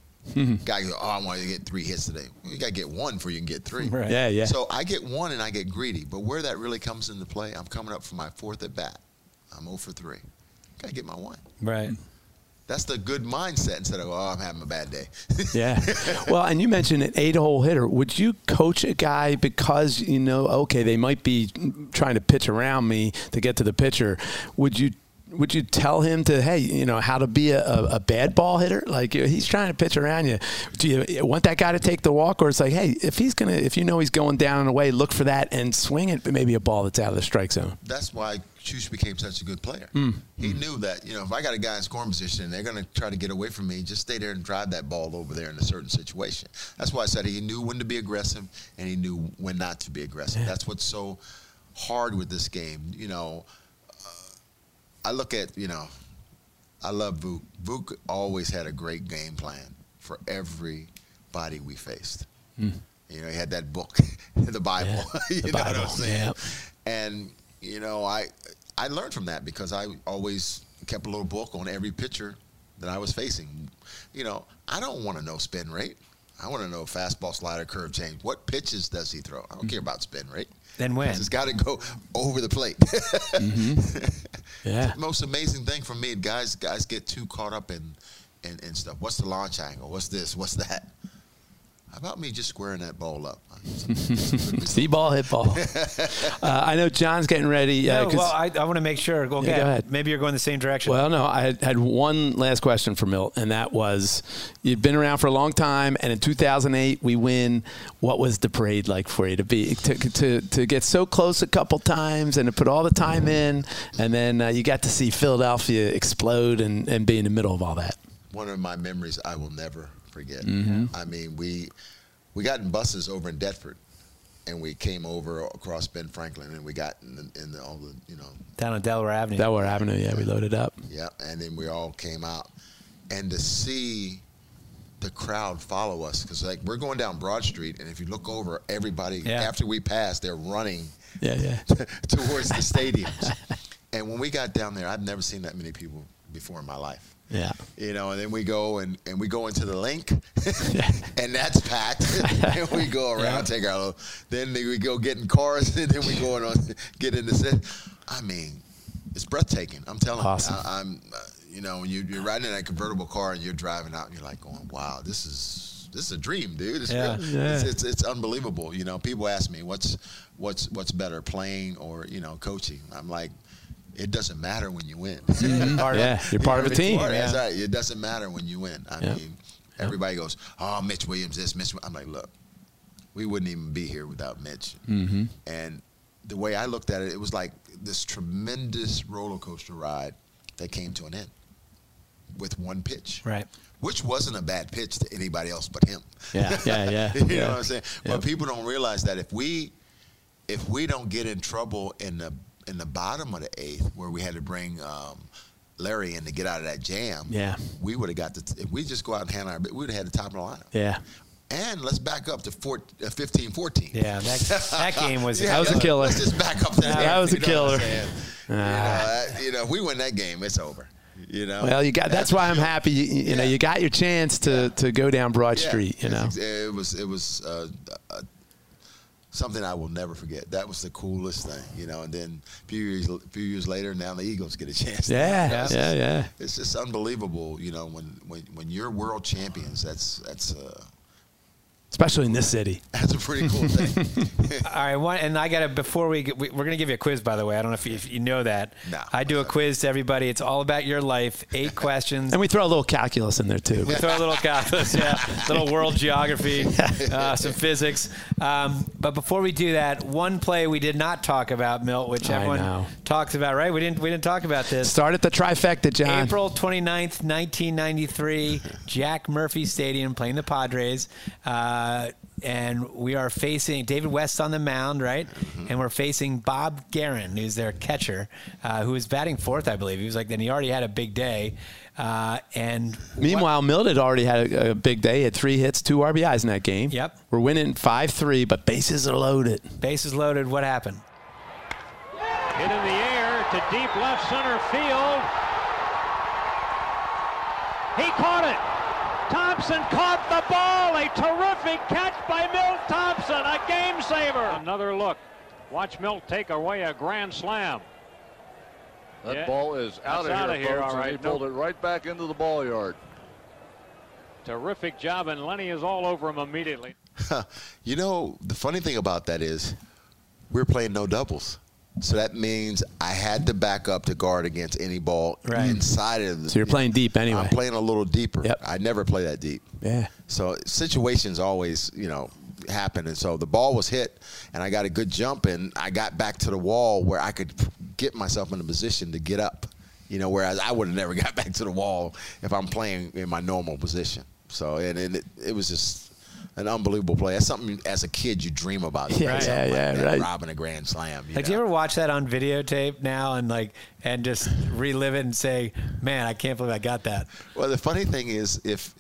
Guy goes, oh, I want to get three hits today. Well, you got to get one before you can get three. Right. Yeah, yeah. So I get one and I get greedy. But where that really comes into play, I'm coming up for my fourth at bat. I'm oh for three. Got to get my one. Right. That's the good mindset instead of, oh, I'm having a bad day. Yeah. Well, and you mentioned an eight-hole hitter. Would you coach a guy because, you know, okay, they might be trying to pitch around me to get to the pitcher. Would you would you tell him to, hey, you know, how to be a, a, a bad ball hitter? Like, he's trying to pitch around you. Do you want that guy to take the walk, or it's like, hey, if he's gonna, if you know he's going down and away, look for that and swing it, but maybe a ball that's out of the strike zone. That's why Chooch became such a good player. Mm. He knew that, you know, if I got a guy in scoring position and they're going to try to get away from me, just stay there and drive that ball over there in a certain situation. That's why I said he knew when to be aggressive and he knew when not to be aggressive. Yeah. That's what's so hard with this game. You know, uh, I look at, you know, I love Vuk. Vuk always had a great game plan for everybody we faced. Mm. You know, he had that book, the Bible. Yeah, you the know Bible. what I'm saying? Yeah. And, you know, I I learned from that because I always kept a little book on every pitcher that I was facing. You know, I don't want to know spin rate. I want to know fastball, slider, curve, change. What pitches does he throw? I don't care about spin rate. Then when? It's got to go over the plate. Mm-hmm. Yeah. The most amazing thing for me, guys guys get too caught up in, in, in stuff. What's the launch angle? What's this? What's that? How about me just squaring that ball up? See ball, hit ball. uh, I know John's getting ready. Uh, no, well, I, I want to make sure. Go, yeah, go ahead. Maybe you're going the same direction. Well, no, I had, had one last question for Milt, and that was, you've been around for a long time, and in two thousand eight we win. What was the parade like for you to be to to, to get so close a couple times and to put all the time in, and then uh, you got to see Philadelphia explode and, and be in the middle of all that? One of my memories I will never forget. Mm-hmm. I mean, we we got in buses over in Deptford, and we came over across Ben Franklin, and we got in, the, in the, all the, you know. Down on Delaware Avenue. Delaware Avenue, yeah, we loaded up. Yeah, and then we all came out. And to see the crowd follow us, because, like, we're going down Broad Street, and if you look over, everybody, yeah. after we pass, they're running yeah, yeah. towards the stadiums. And when we got down there, I've never seen that many people before in my life. Yeah. You know, and then we go and, and we go into the link, and that's packed. And we go around, yeah. take our little, then we go get in cars, and then we go on, get in the set. I mean, it's breathtaking. I'm telling awesome. you. I, I'm, uh, you know, when you, you're riding in that convertible car and you're driving out, and you're like going, wow, this is this is a dream, dude. It's, yeah. real. Yeah. It's, it's it's unbelievable. You know, people ask me what's what's what's better, playing or you know coaching. I'm like, it doesn't matter when you win. Mm-hmm. yeah, you're part of a team. Part, yeah. That's right. It doesn't matter when you win. I yeah. mean, everybody goes, oh, Mitch Williams this, Mitch. I'm like, look, we wouldn't even be here without Mitch. Mm-hmm. And the way I looked at it, it was like this tremendous roller coaster ride that came to an end with one pitch. Right. Which wasn't a bad pitch to anybody else but him. Yeah, yeah, yeah. you yeah. know what I'm saying? Yeah. But people don't realize that if we if we don't get in trouble in the in the bottom of the eighth, where we had to bring um, Larry in to get out of that jam, yeah, we would have got the. T- if we just go out and handle our, we would have had the top of the lineup. Yeah. And let's back up to four, uh, fifteen fourteen. Yeah, that, that game was yeah, that was a killer. Let's just back up to that. That was a killer. You know, uh, you know, if we win that game, it's over. You know. Well, you got. That's, that's why I'm happy. You, you yeah. know, you got your chance to, yeah. to go down Broad yeah. Street. You know, it was it was uh, uh, something I will never forget. That was the coolest thing. You know, and then a few years a few years later, now the Eagles get a chance. Yeah, to, yeah, it's yeah, just, yeah. It's just unbelievable. You know, when when when you're world champions, that's that's. Uh, Especially in this city. That's a pretty cool thing. All right, one, and I got to, before we, we, we're going to give you a quiz, by the way. I don't know if you, if you know that. No. I do a quiz to everybody. It's all about your life, eight questions. And we throw a little calculus in there, too. We throw a little calculus, yeah, a little world geography, uh, some physics. Um, but before we do that, one play we did not talk about, Milt, which I everyone know. talks about, right? We didn't we didn't talk about this. Start at the trifecta, John. April twenty-ninth, nineteen ninety-three, Jack Murphy Stadium, playing the Padres. Uh, and we are facing David West on the mound, right? Mm-hmm. And we're facing Bob Guerin, who's their catcher, uh, who was batting fourth, I believe. He was like, then he already had a big day. Uh, and Meanwhile, what, Milt had already had a, a big day. He had three hits, two R B Is in that game. Yep. We're winning five three, but bases are loaded. Bases loaded. What happened? Hit in the air to deep left center field. He caught it. Thompson caught the ball. A terrific catch by Milt Thompson. A game saver. Another look. Watch Milt take away a grand slam. That yeah. ball is out of out here, of here folks, all right. and he pulled nope. it right back into the ball yard. Terrific job, and Lenny is all over him immediately. You know, the funny thing about that is we're playing no doubles. So that means I had to back up to guard against any ball Right. inside of the. So you're playing deep anyway. I'm playing a little deeper. Yep. I never play that deep. Yeah. So situations always, you know, happen. And so the ball was hit, and I got a good jump, and I got back to the wall where I could get myself in a position to get up. You know, whereas I would have never got back to the wall if I'm playing in my normal position. So and, and it, it was just an unbelievable play. That's something as a kid you dream about. Yeah, Something yeah, like yeah, that, right. robbing a grand slam. You Like, do know? you ever watch that on videotape now and like and just relive it and say, "Man, I can't believe I got that." Well, the funny thing is, if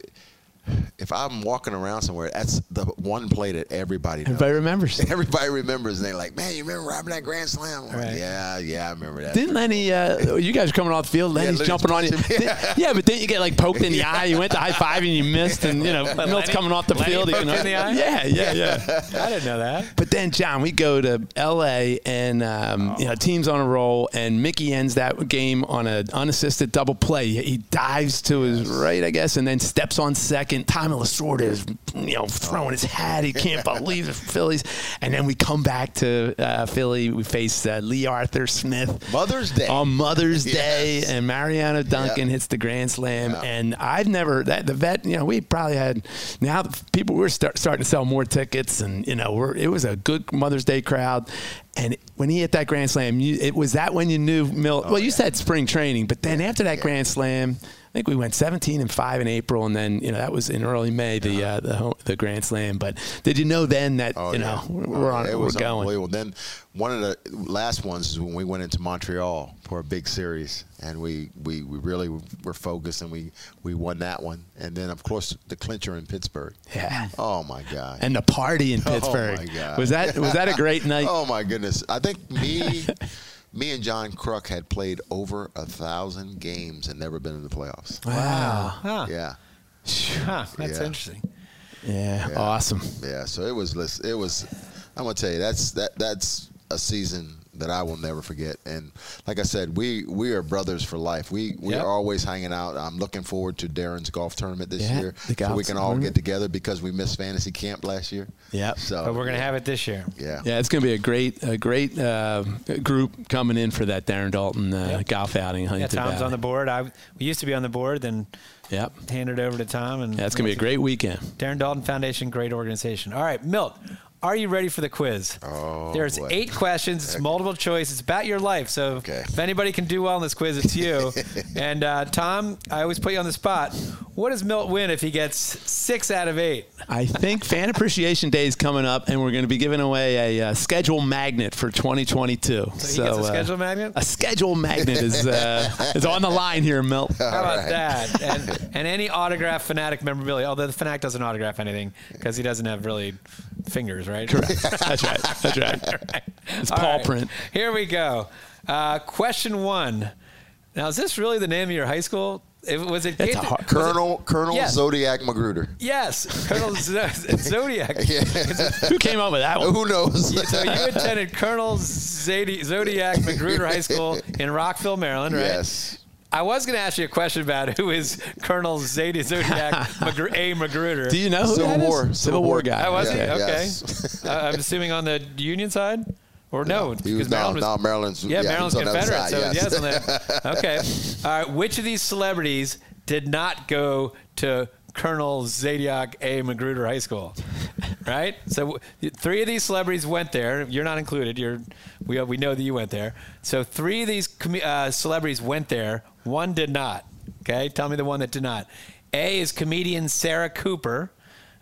if I'm walking around somewhere, that's the one play that everybody knows. Everybody remembers. Everybody remembers, and they're like, "Man, you remember robbing that grand slam?" I'm like, Right. Yeah, yeah, I remember that. Didn't Lenny, uh, you guys were coming off the field, Lenny's Lenny's jumping on you. punching me. Did- yeah, but didn't you get like poked in the eye? You went to high five and you missed, and you know, Milt's Lenny- coming off the Lenny field. poked you know, in the eye? Yeah, yeah, yeah. I didn't know that. But then, John, we go to L A and um, you know, team's on a roll, and Mickey ends that game on an unassisted double play. He dives to his right, I guess, and then steps on second. Tommy Lasorda is, you know, throwing his hat. He can't believe the Phillies. And then we come back to uh, Philly. We face uh, Lee Arthur Smith. Mother's Day. On Mother's Yes. Day, and Mariano Duncan Yeah. hits the grand slam. Yeah. And I've never that the vet. You know, we probably had now the people were start, starting to sell more tickets, and you know, we're, it was a good Mother's Day crowd. And when he hit that grand slam, you, it was that when you knew Milt. Oh, well, you said spring training, but then after that grand slam, I think we went seventeen and five in April, and then you know that was in early May the uh, the home, the grand slam. But did you know then that Oh, you yeah. know we're Oh, on it we're was going? unbelievable. Then one of the last ones is when we went into Montreal for a big series, and we, we, we really were focused, and we, we won that one. And then of course the clincher in Pittsburgh. Yeah. Oh my God. And the party in Pittsburgh. Oh my God. Was that was that a great night? Oh my goodness. I think me me and John Kruk had played over a thousand games and never been in the playoffs. Wow. Huh. Yeah. Huh, that's Yeah. interesting. Yeah, Yeah. awesome. Yeah, so it was. It was. I'm gonna tell you, that's that. That's a season that I will never forget. And like I said, we we are brothers for life. We we Yep. are always hanging out. I'm looking forward to Darren's golf tournament this Yeah, year, the so golf we can all tournament. get together because we missed fantasy camp last year. Yep. So, But we're gonna have it this year. Yeah. Yeah, it's going to be a great, a great uh, group coming in for that Darren Dalton uh, Yep. golf outing. Yeah, Huntington Tom's Valley. on the board. I we used to be on the board, then Yep. handed over to Tom, and Yeah, it's going to be a great weekend. Darren Dalton Foundation, great organization. All right, Milt, are you ready for the quiz? Oh, There's boy. eight questions. It's multiple choice. It's about your life. So Okay. if anybody can do well in this quiz, it's you. and uh, Tom, I always put you on the spot. What does Milt win if he gets six out of eight? I think Fan Appreciation Day is coming up, and we're going to be giving away a uh, schedule magnet for twenty twenty-two. So he gets a schedule magnet? A schedule magnet is uh, is on the line here, Milt. How about right. that? And, and any autograph Fanatic memorabilia, although the Fanatic doesn't autograph anything because he doesn't have really fingers, right? Correct. That's right. That's right. Right. It's All paw right. print. Here we go. Uh, question one. Now, is this really the name of your high school? It, was it It's a Gaither- hard- was it- Colonel Colonel Yes. Zodiac Magruder. Yes, Colonel Z- Zodiac. Who came up with that one? Who knows? So you attended Colonel Zodi- Zodiac Magruder High School in Rockville, Maryland, right? Yes. I was going to ask you a question about who is Colonel Zodi- Zodiac Magru- A. Magruder. Do you know who Civil that is? War. Civil, Civil War War. guy. Oh, was he? Yeah, Okay. yes. uh, I'm assuming on the Union side? Or no? He was because Maryland no, was, no, Maryland's. Yeah, he Maryland's was on the other Confederate. side, So yes, on the, okay. All right. Which of these celebrities did not go to Colonel Zodiac A. Magruder High School? Right. So three of these celebrities went there. You're not included. You're. We we know that you went there. So three of these com- uh, celebrities went there. One did not. Okay. Tell me the one that did not. A is comedian Sarah Cooper.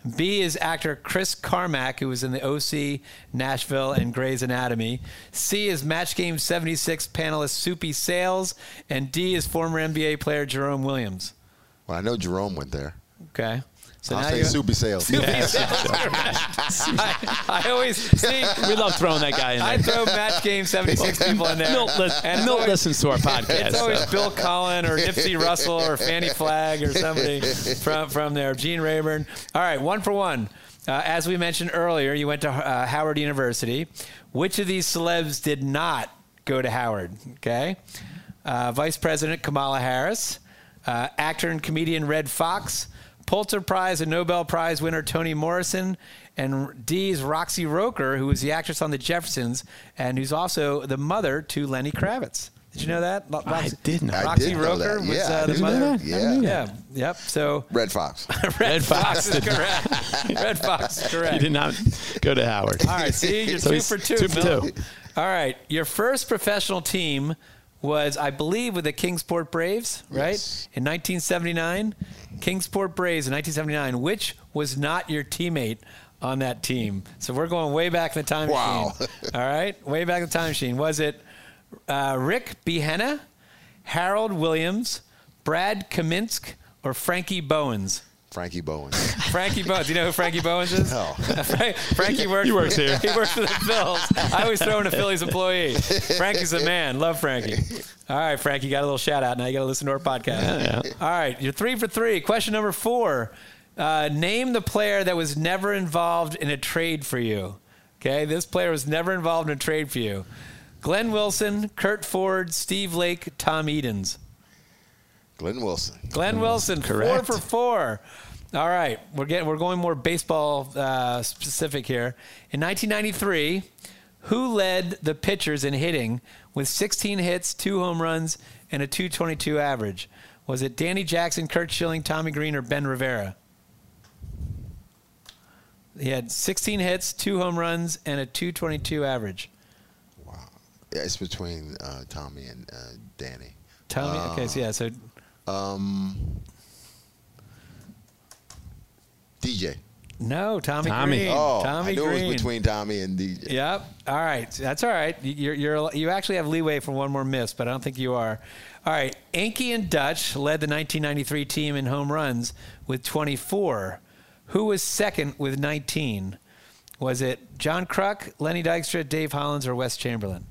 B is actor Chris Carmack, who was in the O C, Nashville, and Grey's Anatomy. C is Match Game seventy-six panelist Soupy Sales. And D is former N B A player Jerome Williams. Well, I know Jerome went there. Okay. So I'll now say you Soupy Sales. Soupy Sales. I, I always see. We love throwing that guy in I there. throw Match Game seventy-six people in there. Milt, lis- And it's Milt always- listens to our podcast. It's always so. Bill Cullen or Nipsey Russell or Fannie Flagg or somebody from, from there. Gene Rayburn. All right, one for one. Uh, as we mentioned earlier, you went to uh, Howard University. Which of these celebs did not go to Howard? Okay. Uh, Vice President Kamala Harris, uh, actor and comedian Red Fox, Pulitzer Prize and Nobel Prize winner Toni Morrison, and D's Roxy Roker, who was the actress on The Jeffersons, and who's also the mother to Lenny Kravitz. Did you know that? Roxy, I didn't. I Roxy did know Roker that. was Yeah, uh, I the did know mother. that. Yeah. Yeah. Yep. So Red Fox. Red Fox is correct. Red Fox is correct. He did not go to Howard. All right, see, you're So two he's for two. two for Mel. two. All right, your first professional team was, I believe, with the Kingsport Braves, right? Yes. In nineteen seventy-nine. Kingsport Braves in nineteen seventy-nine, which was not your teammate on that team. So we're going way back in the time Wow. machine. All right, way back in the time machine. Was it uh, Rick Behenna, Harold Williams, Brad Kaminsk, or Frankie Bowens? Frankie Bowen. Frankie Bowens. Do you know who Frankie Bowens is? No. Fra- Frankie works, He works here. He works for the Phils. I always throw in a Phillies employee. Frankie's the man. Love Frankie. All right, Frankie, you got a little shout out. Now you got to listen to our podcast. Yeah, yeah. All right, you're three for three. Question number four. Uh, name the player that was never involved in a trade for you. Okay, this player was never involved in a trade for you. Glenn Wilson, Kurt Ford, Steve Lake, Tom Edens. Glenn Wilson. Glenn Wilson, Correct. four for four. All right, we're getting we're going more baseball uh, specific here. In nineteen ninety-three, who led the pitchers in hitting with sixteen hits, two home runs, and a two twenty-two average? Was it Danny Jackson, Kurt Schilling, Tommy Green, or Ben Rivera? He had sixteen hits, two home runs, and a two twenty-two average. Wow. Yeah, it's between uh, Tommy and uh, Danny. Tommy. Okay, so yeah, so Um, D J. no, Tommy, Tommy. Green. Oh, Tommy I knew Green. it was between Tommy and D J. Yep. All right. That's all right. You're, you're, you actually have leeway for one more miss, but I don't think you are. All right. Enke and Dutch led the nineteen ninety-three team in home runs with twenty-four. Who was second with nineteen? Was it John Kruk, Lenny Dykstra, Dave Hollins, or Wes Chamberlain?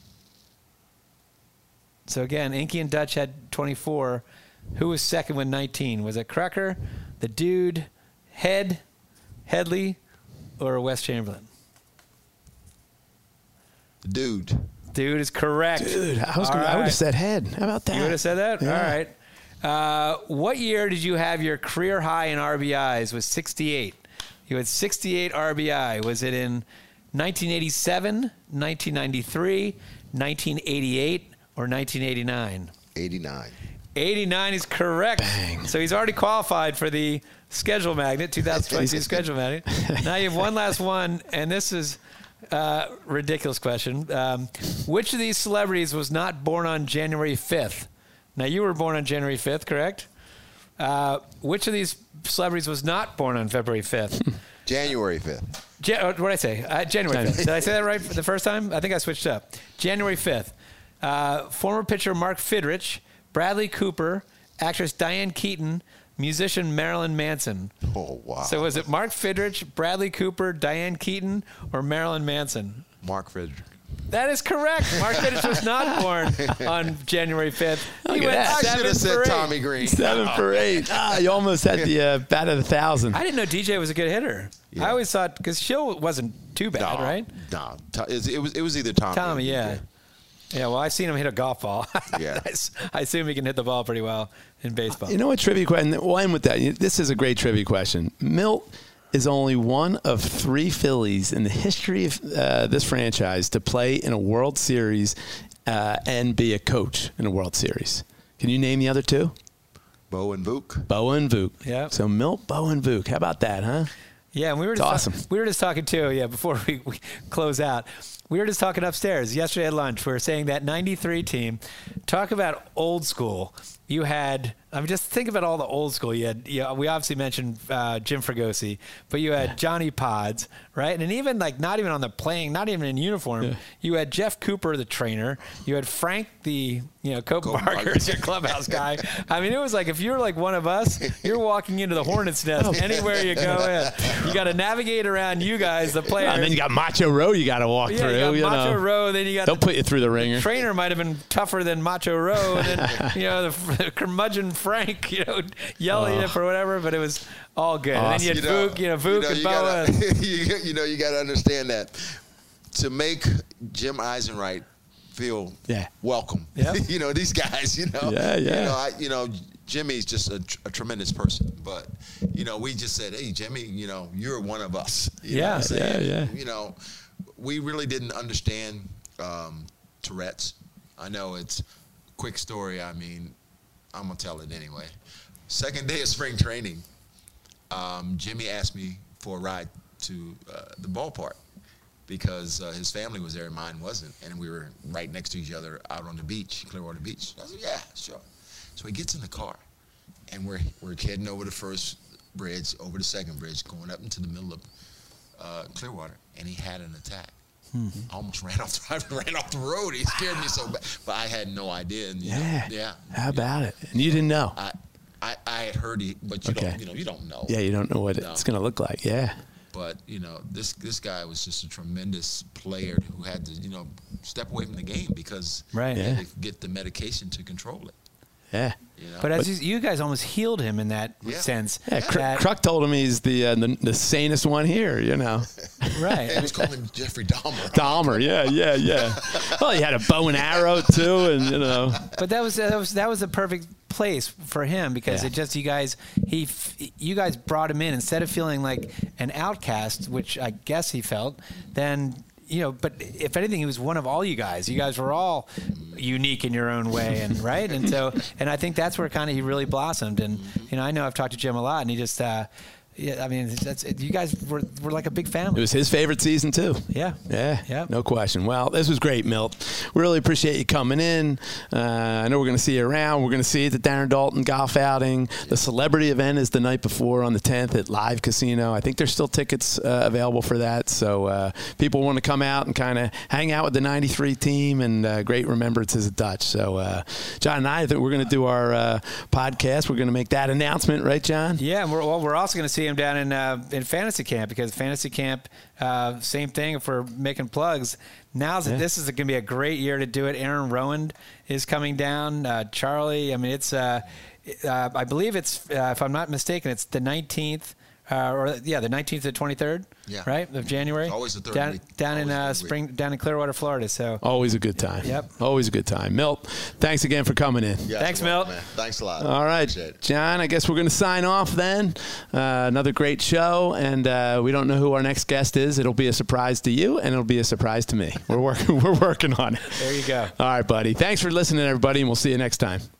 So again, Enke and Dutch had twenty-four. Who was second with nineteen? Was it Krucker, the Dude, Head, Headley, or Wes Chamberlain? Dude. Dude is correct. Dude, I was All gonna, I would right. have said head. How about that? You would have said that? Yeah. All right. Uh, what year did you have your career high in R B Is? Was sixty-eight. You had sixty-eight R B I. Was it in nineteen eighty-seven, nineteen ninety-three, nineteen eighty-eight, or nineteen eighty-nine? eighty-nine. eighty-nine is correct. Bang. So he's already qualified for the Schedule Magnet, twenty twenty-two Schedule Magnet. Now you have one last one, and this is a ridiculous question. Um, which of these celebrities was not born on January fifth? Now, you were born on January fifth, correct? Uh, which of these celebrities was not born on February fifth? January fifth. Jan- what did I say? Uh, January fifth. Did I say that right for the first time? I think I switched up. January fifth. Uh, former pitcher Mark Fidrich, Bradley Cooper, actress Diane Keaton, musician Marilyn Manson. Oh, wow. So was it Mark Fidrich, Bradley Cooper, Diane Keaton, or Marilyn Manson? Mark Frederick. That is correct. Mark Fidrich was not born on January fifth. He Look at went that. I should seven have said for eight. Tommy Green. Seven for eight. Ah, you almost had the uh, bat of a thousand. I didn't know D J was a good hitter. Yeah. I always thought, because Shill wasn't too bad, No, right? No. To- It was, it was either Tommy. Tommy, or yeah. D J. Yeah, well, I've seen him hit a golf ball. Yeah. I s- I assume he can hit the ball pretty well in baseball. You know what trivia question? We'll end with that. This is a great trivia question. Milt is only one of three Phillies in the history of uh, this franchise to play in a World Series uh, and be a coach in a World Series. Can you name the other two? Bo and Vuk. Bo and Vuk. Yep. So Milt, Bo, and Vuk. How about that, huh? Yeah, and we were It's just awesome. we were just talking too. Yeah, before we, we close out, we were just talking upstairs yesterday at lunch. We were saying that ninety-three team. Talk about old school. You had. I mean, just think about all the old school. You had. You know, we obviously mentioned uh, Jim Fregosi, but you had Johnny Pods, right? And even like not even on the playing, not even in uniform. Yeah. You had Jeff Cooper, the trainer. You had Frank, the you know Cope Cope Barker, Barker. your clubhouse guy. I mean, it was like if you're like one of us, you're walking into the Hornets' nest anywhere you go in. You got to navigate around you guys, the players. And then you got Macho Row you got to walk yeah, through. you got you Macho know. Row. Then you got They'll the put you through the ringer. trainer might have been tougher than Macho Row, and then you know the, the curmudgeon Frank, you know, yelling at him for whatever. But it was all good. And then you had You know, Vuk, you know, Vuk you and you Boa. gotta, you, you know, you got to understand that to make Jim Eisenreich feel Yeah. welcome. Yep. you know, these guys, you know. Yeah, yeah. You know, I, you know, Jimmy's just a, tr- a tremendous person. But, you know, we just said, hey, Jimmy, you know, you're one of us. You know Yeah, what I'm saying? yeah, yeah. You know, we really didn't understand um, Tourette's. I know it's a quick story. I mean, I'm going to tell it anyway. Second day of spring training, um, Jimmy asked me for a ride to uh, the ballpark because uh, his family was there and mine wasn't, and we were right next to each other out on the beach, Clearwater Beach. I said, yeah, sure. So he gets in the car, and we're we're heading over the first bridge, over the second bridge, going up into the middle of uh, Clearwater, and he had an attack. Hmm. I almost ran off the ran off the road. He scared me so bad, but I had no idea. And, you Yeah. know, yeah. How about it? And you didn't know? I, I, I had heard it, but you Okay. don't, you know, you don't know. Yeah, you don't know what No. it's going to look like. Yeah. But you know, this this guy was just a tremendous player who had to, you know, step away from the game because Right. he Yeah. had to get the medication to control it. Yeah. You know? But as you, you guys almost healed him in that Yeah. sense. Yeah, Cr- that- Kruk told him he's the, uh, the the sanest one here, you know. right. They was calling him Jeffrey Dahmer. Dahmer, yeah, yeah, yeah. Well, he had a bow and arrow too, and you know. But that was that was that was the perfect place for him because Yeah. it just you guys he f- you guys brought him in instead of feeling like an outcast, which I guess he felt. Then you know, but if anything, he was one of all you guys. You guys were all unique in your own way, and right, and so and I think that's where kind of he really blossomed. And you know, I know I've talked to Jim a lot, and he just. Uh, Yeah, I mean, that's you guys were were like a big It family. was his favorite season too. Yeah. Yeah. Yeah. No question. Well, this was great, Milt. We really appreciate you coming in. Uh, I know we're going to see you around. We're going to see you at the Darren Dalton golf outing. The celebrity event is the night before on the tenth at Live Casino. I think there's still tickets uh, available for that. So uh, people want to come out and kind of hang out with the ninety-three team and uh, great remembrances of Dutch. So uh, John and I, I think we're going to do our uh, podcast. We're going to make that announcement, right, John? Yeah, and we're, well, we're also going to see him down in uh, in fantasy camp because fantasy camp, uh, same thing. If we're making plugs, now Yeah. this is going to be a great year to do it. Aaron Rowan is coming down. Uh, Charlie, I mean, it's uh, uh, I believe it's uh, if I'm not mistaken, it's the nineteenth. Uh, or yeah, the nineteenth to twenty-third, Yeah. right, of January. It's always the third down, week. down in Always the uh, third spring, week. down in Clearwater, Florida. So Always a good time. Yep. Always a good time. Milt, thanks again for coming in. Yeah, Thanks, you're welcome, Milt. man. Thanks a lot. All right, Appreciate it. John, I guess we're going to sign off then. Uh, another great show, and uh, we don't know who our next guest is. It'll be a surprise to you, and it'll be a surprise to me. We're working, we're working on it. there you go. All right, buddy. Thanks for listening, everybody, and we'll see you next time.